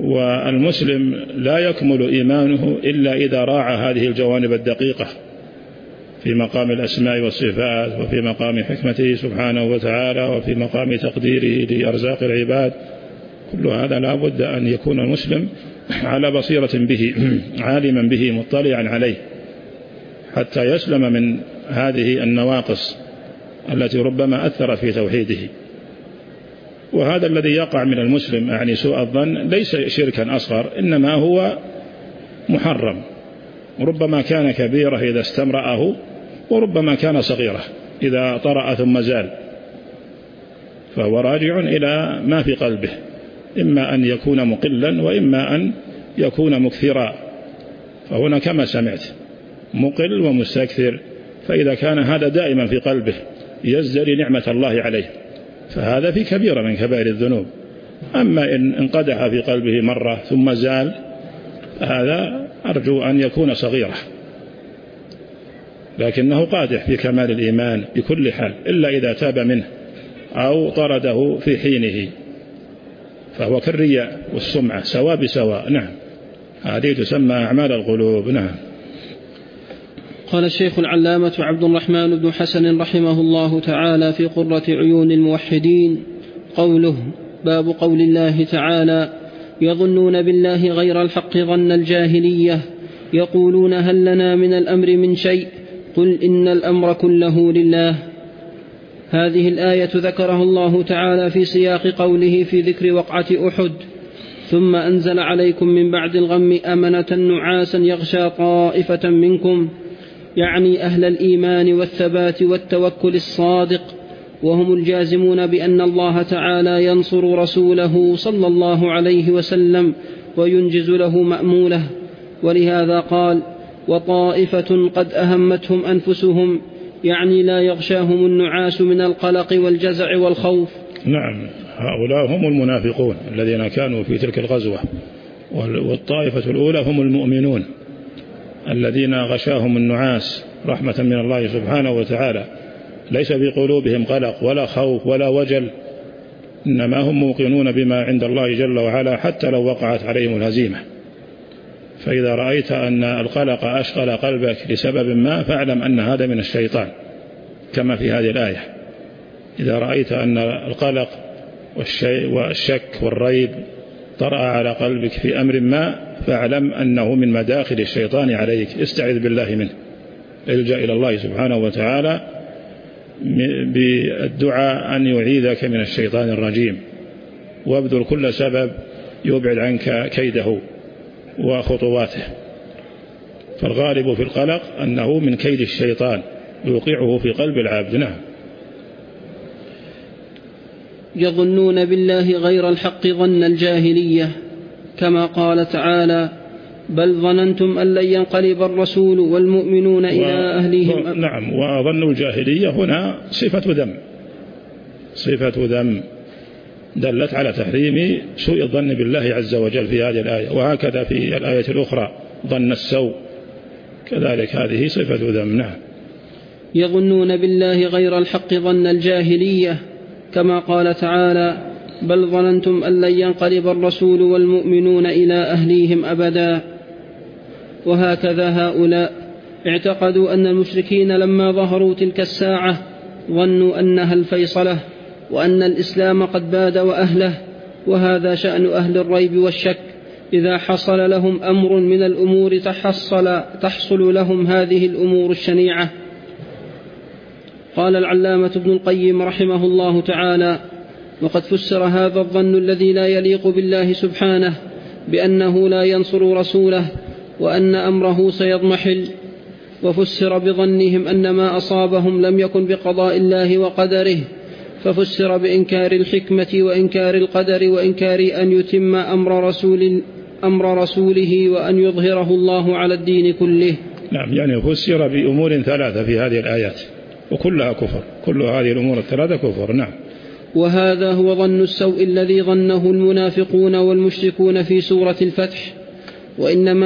والمسلم لا يكمل إيمانه إلا إذا راعى هذه الجوانب الدقيقة في مقام الأسماء والصفات، وفي مقام حكمته سبحانه وتعالى، وفي مقام تقديره لأرزاق العباد. كل هذا لا بد أن يكون المسلم على بصيرة به، عالما به، مطلعا عليه، حتى يسلم من هذه النواقص التي ربما أثرت في توحيده. وهذا الذي يقع من المسلم يعني سوء الظن ليس شركا أصغر، إنما هو محرم، ربما كان كبيرة إذا استمرأه، وربما كان صغيرة إذا طرأ ثم زال، فهو راجع إلى ما في قلبه، إما أن يكون مقلا وإما أن يكون مكثرا. فهنا كما سمعت مقل ومستكثر، فإذا كان هذا دائما في قلبه يزدري نعمة الله عليه، فهذا في كبيرة من كبائر الذنوب. أما إن انقدح في قلبه مرة ثم زال، هذا أرجو أن يكون صغيرة، لكنه قادح في كمال الإيمان بكل حال، إلا إذا تاب منه أو طرده في حينه، فهو كالرياء والسمعة سواء بسواء. نعم، هذه تسمى أعمال القلوب. نعم. قال الشيخ العلامة عبد الرحمن بن حسن رحمه الله تعالى في قرة عيون الموحدين: قوله: باب قول الله تعالى: يظنون بالله غير الحق ظن الجاهلية، يقولون هل لنا من الأمر من شيء، قل إن الأمر كله لله. هذه الآية ذكرها الله تعالى في سياق قوله في ذكر وقعة أحد: ثم أنزل عليكم من بعد الغم أمنة نعاسا يغشى طائفة منكم، يعني أهل الإيمان والثبات والتوكل الصادق، وهم الجازمون بأن الله تعالى ينصر رسوله صلى الله عليه وسلم وينجز له مأموله. ولهذا قال: وطائفة قد أهمتهم أنفسهم، يعني لا يغشاهم النعاس من القلق والجزع والخوف. نعم، هؤلاء هم المنافقون الذين كانوا في تلك الغزوة، والطائفة الأولى هم المؤمنون الذين غشاهم النعاس رحمة من الله سبحانه وتعالى، ليس في قلوبهم قلق ولا خوف ولا وجل، إنما هم موقنون بما عند الله جل وعلا حتى لو وقعت عليهم الهزيمة. فإذا رأيت أن القلق أشغل قلبك لسبب ما، فاعلم أن هذا من الشيطان، كما في هذه الآية: إذا رأيت أن القلق والشك والريب طرأ على قلبك في أمر ما، فاعلم أنه من مداخل الشيطان عليك، استعذ بالله منه، الجأ إلى الله سبحانه وتعالى بالدعاء أن يعيذك من الشيطان الرجيم، وابذل كل سبب يبعد عنك كيده وخطواته. فالغالب في القلق أنه من كيد الشيطان يوقعه في قلب العبد. نعم. يظنون بالله غير الحق ظن الجاهلية، كما قال تعالى: بل ظننتم أن لن ينقلب الرسول والمؤمنون إلى أهليهم. نعم، وظن الجاهلية هنا صفة ذم دلت على تحريم سوء الظن بالله عز وجل في هذه الآية، وهكذا في الآية الأخرى ظن السوء كذلك، هذه صفة ذم. نعم. يظنون بالله غير الحق ظن الجاهلية، كما قال تعالى: بل ظننتم أن لن ينقلب الرسول والمؤمنون إلى أهليهم أبدا. وهكذا هؤلاء اعتقدوا أن المشركين لما ظهروا تلك الساعة ظنوا أنها الفيصلة، وأن الإسلام قد باد وأهله. وهذا شأن أهل الريب والشك، إذا حصل لهم أمر من الأمور تحصل لهم هذه الأمور الشنيعة. قال العلامة ابن القيم رحمه الله تعالى: وقد فسر هذا الظن الذي لا يليق بالله سبحانه بأنه لا ينصر رسوله، وأن أمره سيضمحل، وفسر بظنهم أن ما أصابهم لم يكن بقضاء الله وقدره، ففسر بإنكار الحكمة وإنكار القدر وإنكار أن يتم أمر رسوله وأن يظهره الله على الدين كله. نعم، يعني فسر بأمور ثلاثة في هذه الآيات، وكلها كفر، كل هذه الأمور الثلاثة كفر. نعم. وهذا هو ظن السوء الذي ظنه المنافقون والمشركون في سورة الفتح، وإنما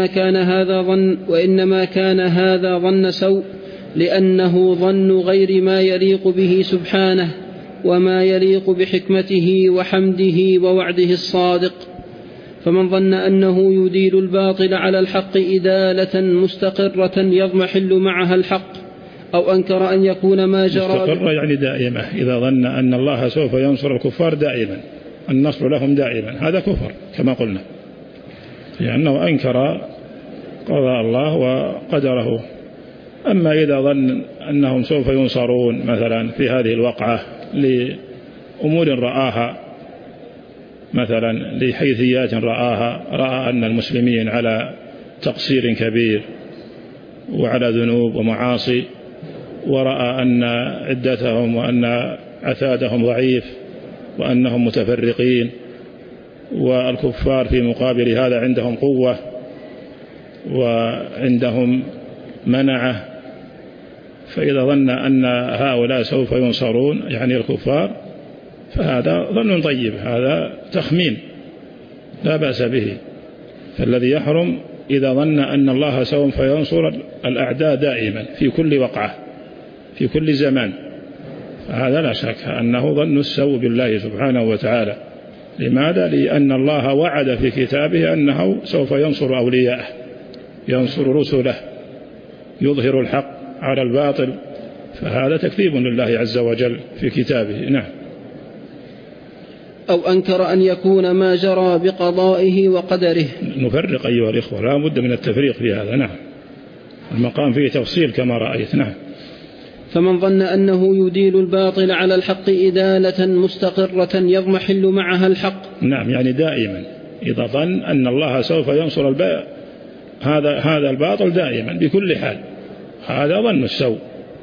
كان هذا ظن سوء لأنه ظن غير ما يليق به سبحانه وما يليق بحكمته وحمده ووعده الصادق. فمن ظن أنه يديل الباطل على الحق إدالة مستقرة يضمحل معها الحق، أو أنكر أن يكون ما جرى مستقرة يعني دائمة. إذا ظن أن الله سوف ينصر الكفار دائما، النصر لهم دائما، هذا كفر كما قلنا، لأنه أنكر قضاء الله وقدره. أما إذا ظن أنهم سوف ينصرون مثلا في هذه الوقعة لأمور رآها، مثلا لحيثيات رآها، رأى أن المسلمين على تقصير كبير وعلى ذنوب ومعاصي، ورأى أن عدتهم وأن عتادهم ضعيف وأنهم متفرقين، والكفار في مقابل هذا عندهم قوة وعندهم منعة، فإذا ظن أن هؤلاء سوف ينصرون يعني الكفار، فهذا ظن طيب، هذا تخمين لا بأس به. فالذي يحرم إذا ظن أن الله سوف ينصر الأعداء دائما في كل وقعة في كل زمان، فهذا لا شك أنه ظن السوء بالله سبحانه وتعالى. لماذا؟ لأن الله وعد في كتابه أنه سوف ينصر أولياءه، ينصر رسله، يظهر الحق على الباطل، فهذا تكذيب لله عز وجل في كتابه. نعم. أو أنكر أن يكون ما جرى بقضائه وقدره. نفرق أيها الإخوة، لا بد من التفريق في هذا. نعم، المقام فيه تفصيل كما رأيت. نعم. فمن ظن أنه يديل الباطل على الحق إدالة مستقرة يضمحل معها الحق. نعم، يعني دائما إذا ظن أن الله سوف ينصر هذا الباطل دائما بكل حال، هذا ظن السوء.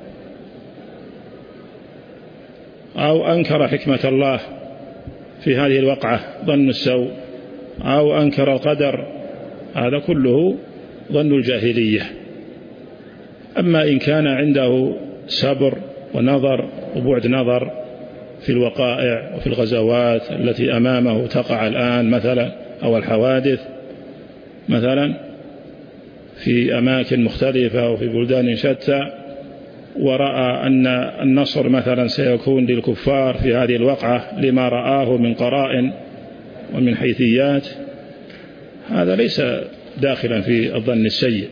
أو أنكر حكمة الله في هذه الوقعة، ظن السوء. أو أنكر القدر، هذا كله ظن الجاهلية. أما إن كان عنده صبر ونظر وبعد نظر في الوقائع وفي الغزوات التي أمامه تقع الآن مثلا، أو الحوادث مثلا في أماكن مختلفة وفي بلدان شتى، ورأى أن النصر مثلا سيكون للكفار في هذه الوقعة لما رآه من قرائن ومن حيثيات، هذا ليس داخلا في الظن السيء،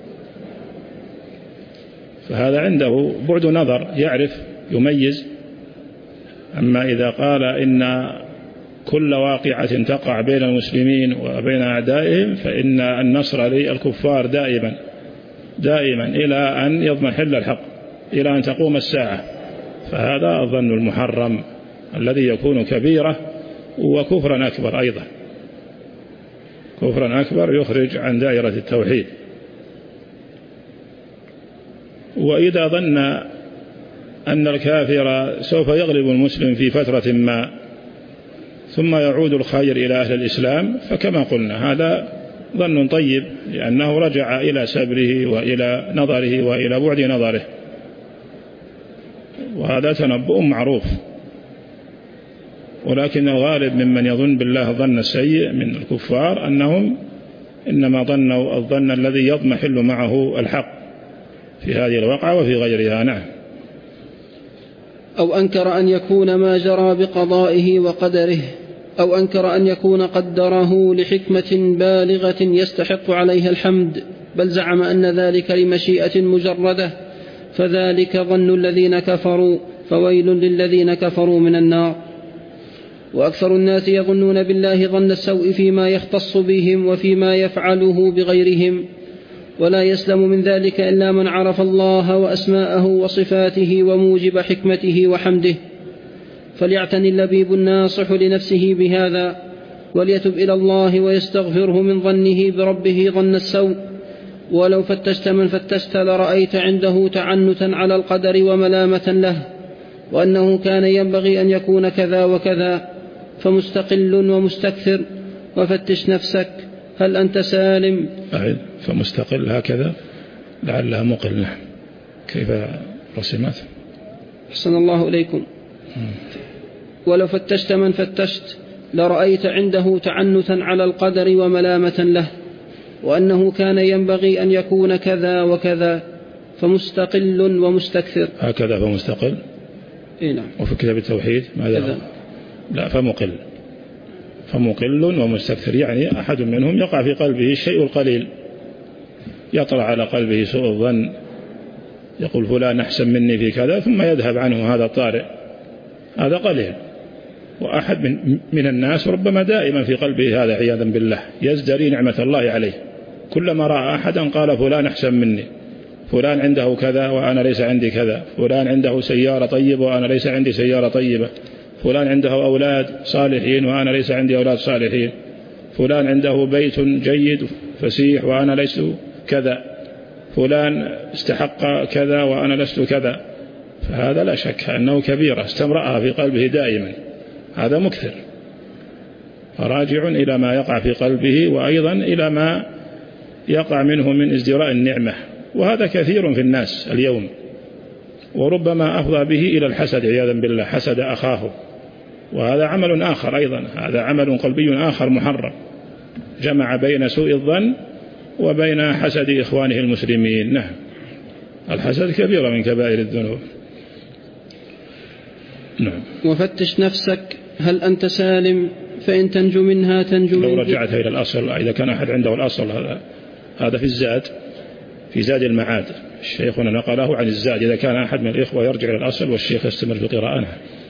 فهذا عنده بعد نظر يعرف يميز. أما إذا قال إن كل واقعة تقع بين المسلمين وبين أعدائهم فإن النصر للكفار دائما إلى أن يضمحل الحق، إلى أن تقوم الساعة، فهذا الظن المحرم الذي يكون كبيرة وكفرا أكبر أيضا، كفرا أكبر يخرج عن دائرة التوحيد. وإذا ظن أن الكافر سوف يغلب المسلم في فترة ما ثم يعود الخير إلى أهل الإسلام، فكما قلنا هذا ظن طيب، لأنه رجع إلى سبره وإلى نظره وإلى بعد نظره، وهذا تنبؤ معروف. ولكن الغالب ممن يظن بالله ظن السيء من الكفار أنهم إنما ظنوا الظن الذي يضمحل معه الحق في هذه الوقعة وفي غيرها. نعم. أو أنكر أن يكون ما جرى بقضائه وقدره، أو أنكر أن يكون قدره لحكمة بالغة يستحق عليها الحمد، بل زعم أن ذلك لمشيئة مجردة، فذلك ظن الذين كفروا، فويل للذين كفروا من النار. وأكثر الناس يظنون بالله ظن السوء فيما يختص بهم وفيما يفعله بغيرهم، ولا يسلم من ذلك إلا من عرف الله وأسماءه وصفاته وموجب حكمته وحمده. فليعتني اللبيب الناصح لنفسه بهذا، وليتب إلى الله ويستغفره من ظنه بربه ظن السوء. ولو فتشت من فتشت لرأيت عنده تعنتا على القدر وملامة له، وأنه كان ينبغي أن يكون كذا وكذا، فمستقل ومستكثر. وفتش نفسك هل أنت سالم. فمستقل هكذا لعلها مقلة. كيف رسمت؟ أحسن الله إليكم. ولو فتشت من فتشت لرأيت عنده تعنتا على القدر وملامة له، وأنه كان ينبغي أن يكون كذا وكذا، فمستقل ومستكثر. هكذا فمستقل. نعم. وفي كتاب التوحيد ماذا؟ لا، فمقل ومستكثر، يعني أحد منهم يقع في قلبه الشيء القليل، يطلع على قلبه سوء الظن يقول فلان أحسن مني في كذا ثم يذهب عنه هذا طارئ، هذا قليل. وأحد من الناس ربما دائما في قلبه هذا عياذا بالله، يزدري نعمة الله عليه، كلما رأى أحدا قال فلان أحسن مني، فلان عنده كذا وأنا ليس عندي كذا، فلان عنده سيارة طيبة وأنا ليس عندي سيارة طيبة، فلان عنده أولاد صالحين وأنا ليس عندي أولاد صالحين، فلان عنده بيت جيد فسيح وأنا لست كذا، فلان استحق كذا وأنا لست كذا. فهذا لا شك أنه كبيرة استمرأها في قلبه دائما، هذا مكثر، راجع إلى ما يقع في قلبه وأيضا إلى ما يقع منه من ازدراء النعمة، وهذا كثير في الناس اليوم، وربما أفضى به إلى الحسد عياذا بالله، حسد أخاه، وهذا عمل آخر أيضا، هذا عمل قلبي آخر محرم، جمع بين سوء الظن وبين حسد إخوانه المسلمين. نعم، الحسد كبيرة من كبائر الذنوب. نعم. وفتش نفسك هل أنت سالم، فإن تنجو منها تنجو لو رجعت إلى الأصل، إذا كان أحد عنده الأصل، هذا في الزاد، في زاد المعاد، الشيخنا نقله عن الزاد، إذا كان أحد من الإخوة يرجع إلى الأصل والشيخ يستمر في قراءته،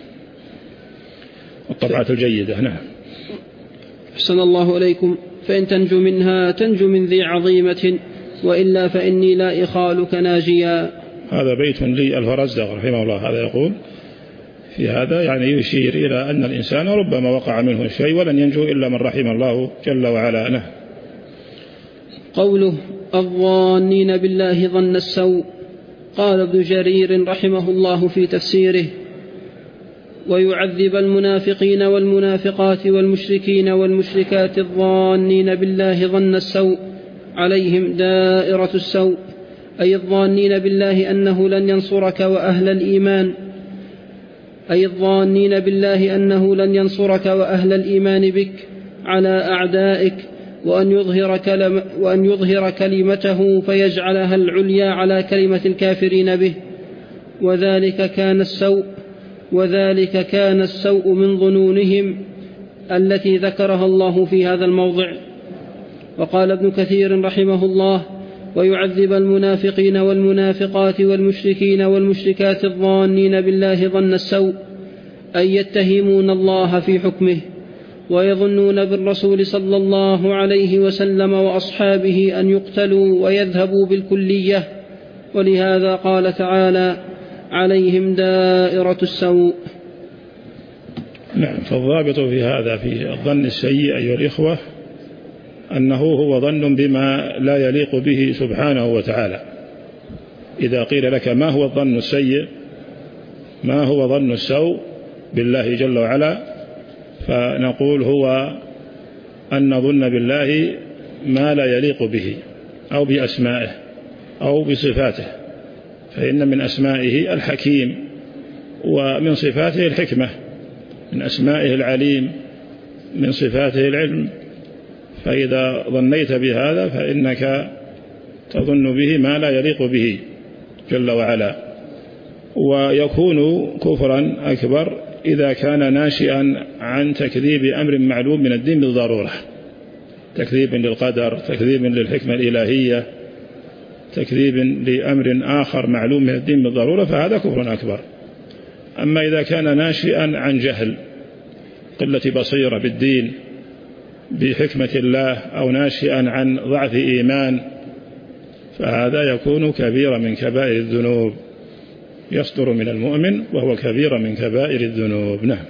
الطبعات الجيدة. نعم. أحسن الله إليكم. فإن تنجو منها تنجو من ذي عظيمة، وإلا فإني لا إخالك ناجيا. هذا بيت لي الفرزدق رحمه الله، هذا يقول في هذا يعني يشير إلى أن الإنسان ربما وقع منه شيء ولن ينجو إلا من رحم الله جل وعلا. نعم. قوله الظانين بالله ظن السوء، قال ابن جرير رحمه الله في تفسيره: ويعذب المنافقين والمنافقات والمشركين والمشركات الظانين بالله ظن السوء عليهم دائرة السوء، أي الظانين بالله أنه لن ينصرك وأهل الإيمان، أي الظانين بالله أنه لن ينصرك وأهل الإيمان بك على أعدائك، وأن يظهر كلمته فيجعلها العليا على كلمة الكافرين به، وذلك كان السوء من ظنونهم التي ذكرها الله في هذا الموضع. وقال ابن كثير رحمه الله: ويعذب المنافقين والمنافقات والمشركين والمشركات الظانين بالله ظن السوء، أي يتهمون الله في حكمه، ويظنون بالرسول صلى الله عليه وسلم وأصحابه أن يقتلوا ويذهبوا بالكلية، ولهذا قال تعالى: عليهم دائرة السوء. نعم. فالضابط في هذا في الظن السيء أيها الإخوة أنه هو ظن بما لا يليق به سبحانه وتعالى. إذا قيل لك ما هو الظن السيء، ما هو ظن السوء بالله جل وعلا، فنقول هو أن نظن بالله ما لا يليق به أو بأسمائه أو بصفاته، فإن من أسمائه الحكيم، ومن صفاته الحكمة، من أسمائه العليم، من صفاته العلم. فإذا ظنيت بهذا فإنك تظن به ما لا يليق به جل وعلا، ويكون كفرا أكبر إذا كان ناشئا عن تكذيب أمر معلوم من الدين بالضرورة، تكذيب للقدر، تكذيب للحكمة الإلهية، تكذيب لأمر آخر معلوم من الدين بالضرورة، فهذا كفر أكبر. أما إذا كان ناشئا عن جهل، قلة بصيرة بالدين بحكمة الله، أو ناشئا عن ضعف إيمان، فهذا يكون كبيرا من كبائر الذنوب، يصدر من المؤمن وهو كبير من كبائر الذنوب. نعم.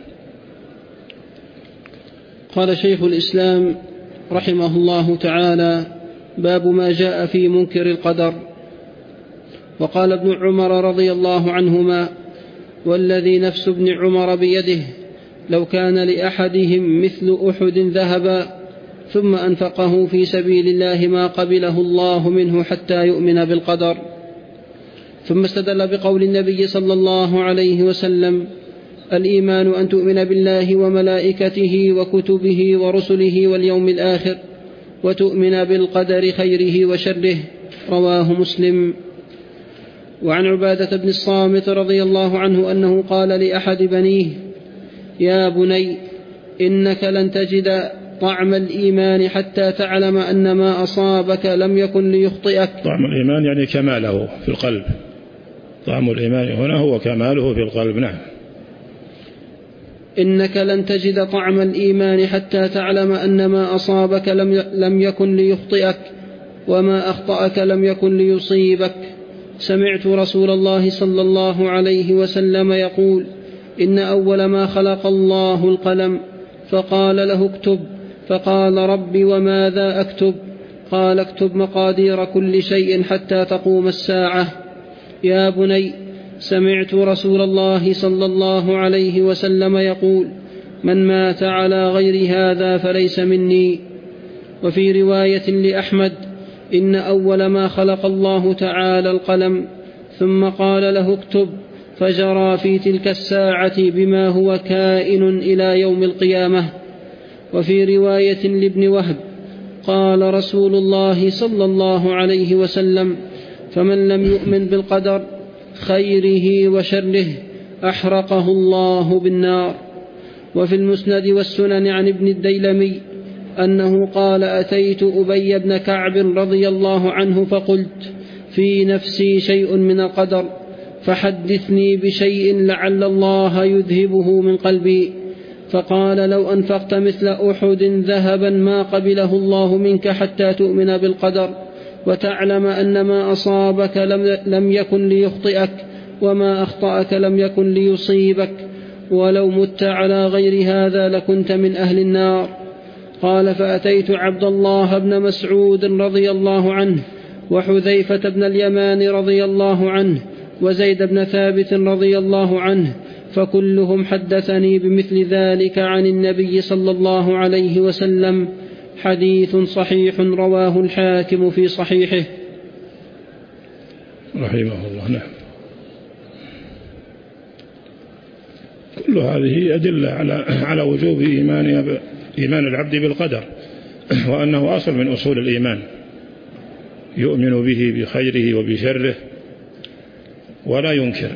قال شيخ الإسلام رحمه الله تعالى: باب ما جاء في منكر القدر. وقال ابن عمر رضي الله عنهما: والذي نفس ابن عمر بيده لو كان لأحدهم مثل أحد ذهبا ثم أنفقه في سبيل الله ما قبله الله منه حتى يؤمن بالقدر. ثم استدل بقول النبي صلى الله عليه وسلم: الإيمان أن تؤمن بالله وملائكته وكتبه ورسله واليوم الآخر، وتؤمن بالقدر خيره وشره. رواه مسلم. وعن عبادة بن الصامت رضي الله عنه أنه قال لأحد بنيه: يا بني، إنك لن تجد طعم الإيمان حتى تعلم أن ما أصابك لم يكن ليخطئك. طعم الإيمان يعني كماله في القلب، طعم الإيمان هنا هو كماله في القلب. نعم. إنك لن تجد طعم الإيمان حتى تعلم أن ما أصابك لم يكن ليخطئك، وما أخطأك لم يكن ليصيبك. سمعت رسول الله صلى الله عليه وسلم يقول: إن أول ما خلق الله القلم، فقال له اكتب، فقال: رب وماذا أكتب؟ قال: اكتب مقادير كل شيء حتى تقوم الساعة. يا بني، سمعت رسول الله صلى الله عليه وسلم يقول: من مات على غير هذا فليس مني. وفي رواية لأحمد: إن أول ما خلق الله تعالى القلم، ثم قال له اكتب، فجرى في تلك الساعة بما هو كائن إلى يوم القيامة. وفي رواية لابن وهب: قال رسول الله صلى الله عليه وسلم: فمن لم يؤمن بالقدر خيره وشره أحرقه الله بالنار. وفي المسند والسنن عن ابن الديلمي أنه قال: أتيت أبي بن كعب رضي الله عنه فقلت: في نفسي شيء من القدر، فحدثني بشيء لعل الله يذهبه من قلبي. فقال: لو أنفقت مثل أحد ذهبا ما قبله الله منك حتى تؤمن بالقدر، وتعلم أن ما أصابك لم يكن ليخطئك، وما أخطأك لم يكن ليصيبك، ولو مت على غير هذا لكنت من أهل النار. قال: فأتيت عبد الله بن مسعود رضي الله عنه، وحذيفة بن اليمان رضي الله عنه، وزيد بن ثابت رضي الله عنه، فكلهم حدثني بمثل ذلك عن النبي صلى الله عليه وسلم. حديث صحيح رواه الحاكم في صحيحه. رحمه الله. نعم. كل هذه أدلة على وجوب إيمان العبد بالقدر، وأنه أصل من أصول الإيمان، يؤمن به بخيره وبشره ولا ينكر.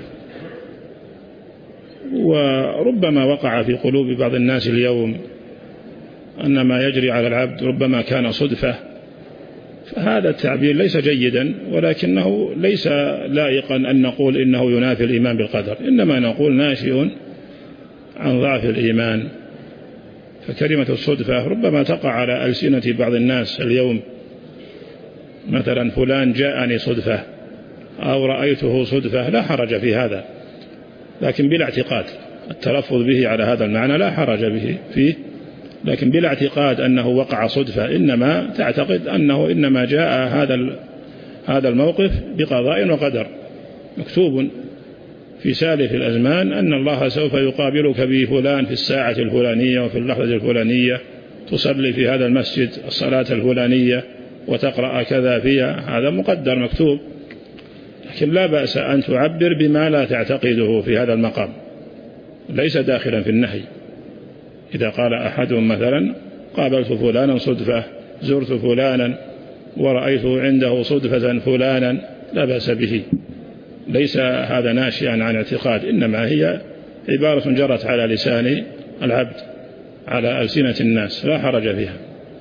وربما وقع في قلوب بعض الناس اليوم أن ما يجري على العبد ربما كان صدفة، فهذا التعبير ليس جيدا، ولكنه ليس لائقا أن نقول إنه ينافي الإيمان بالقدر، إنما نقول ناشئ عن ضعف الإيمان. فكلمة الصدفة ربما تقع على ألسنة بعض الناس اليوم، مثلا فلان جاءني صدفة أو رأيته صدفة، لا حرج في هذا، لكن بلا اعتقاد. التلفظ به على هذا المعنى لا حرج به فيه، لكن بلا اعتقاد أنه وقع صدفة، إنما تعتقد أنه إنما جاء هذا الموقف بقضاء وقدر، مكتوب في سالف الأزمان أن الله سوف يقابلك به فلان في الساعة الفلانية وفي اللحظة الفلانية، تصلي في هذا المسجد الصلاة الفلانية وتقرأ كذا فيها، هذا مقدر مكتوب. لكن لا بأس أن تعبر بما لا تعتقده في هذا المقام، ليس داخلا في النهي. إذا قال أحدهم مثلا: قابلت فلانا صدفة، زرت فلانا ورأيت عنده صدفة فلانا، لا بأس به، ليس هذا ناشئا عن اعتقاد، إنما هي عبارة جرت على لسان العبد على ألسنة الناس، لا حرج فيها.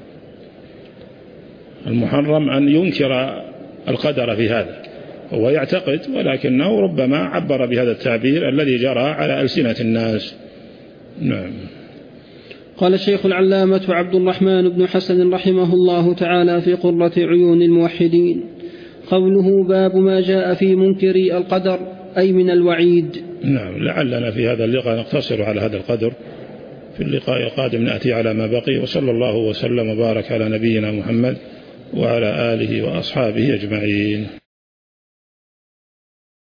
المحرم أن ينكر القدر في هذا، هو يعتقد، ولكنه ربما عبر بهذا التعبير الذي جرى على ألسنة الناس. نعم. قال الشيخ العلامة عبد الرحمن بن حسن رحمه الله تعالى في قرة عيون الموحدين: قوله باب ما جاء في منكري القدر، أي من الوعيد. نعم. لعلنا في هذا اللقاء نقتصر على هذا القدر، في اللقاء القادم نأتي على ما بقي. وصلى الله وسلم وبارك على نبينا محمد وعلى آله وأصحابه أجمعين.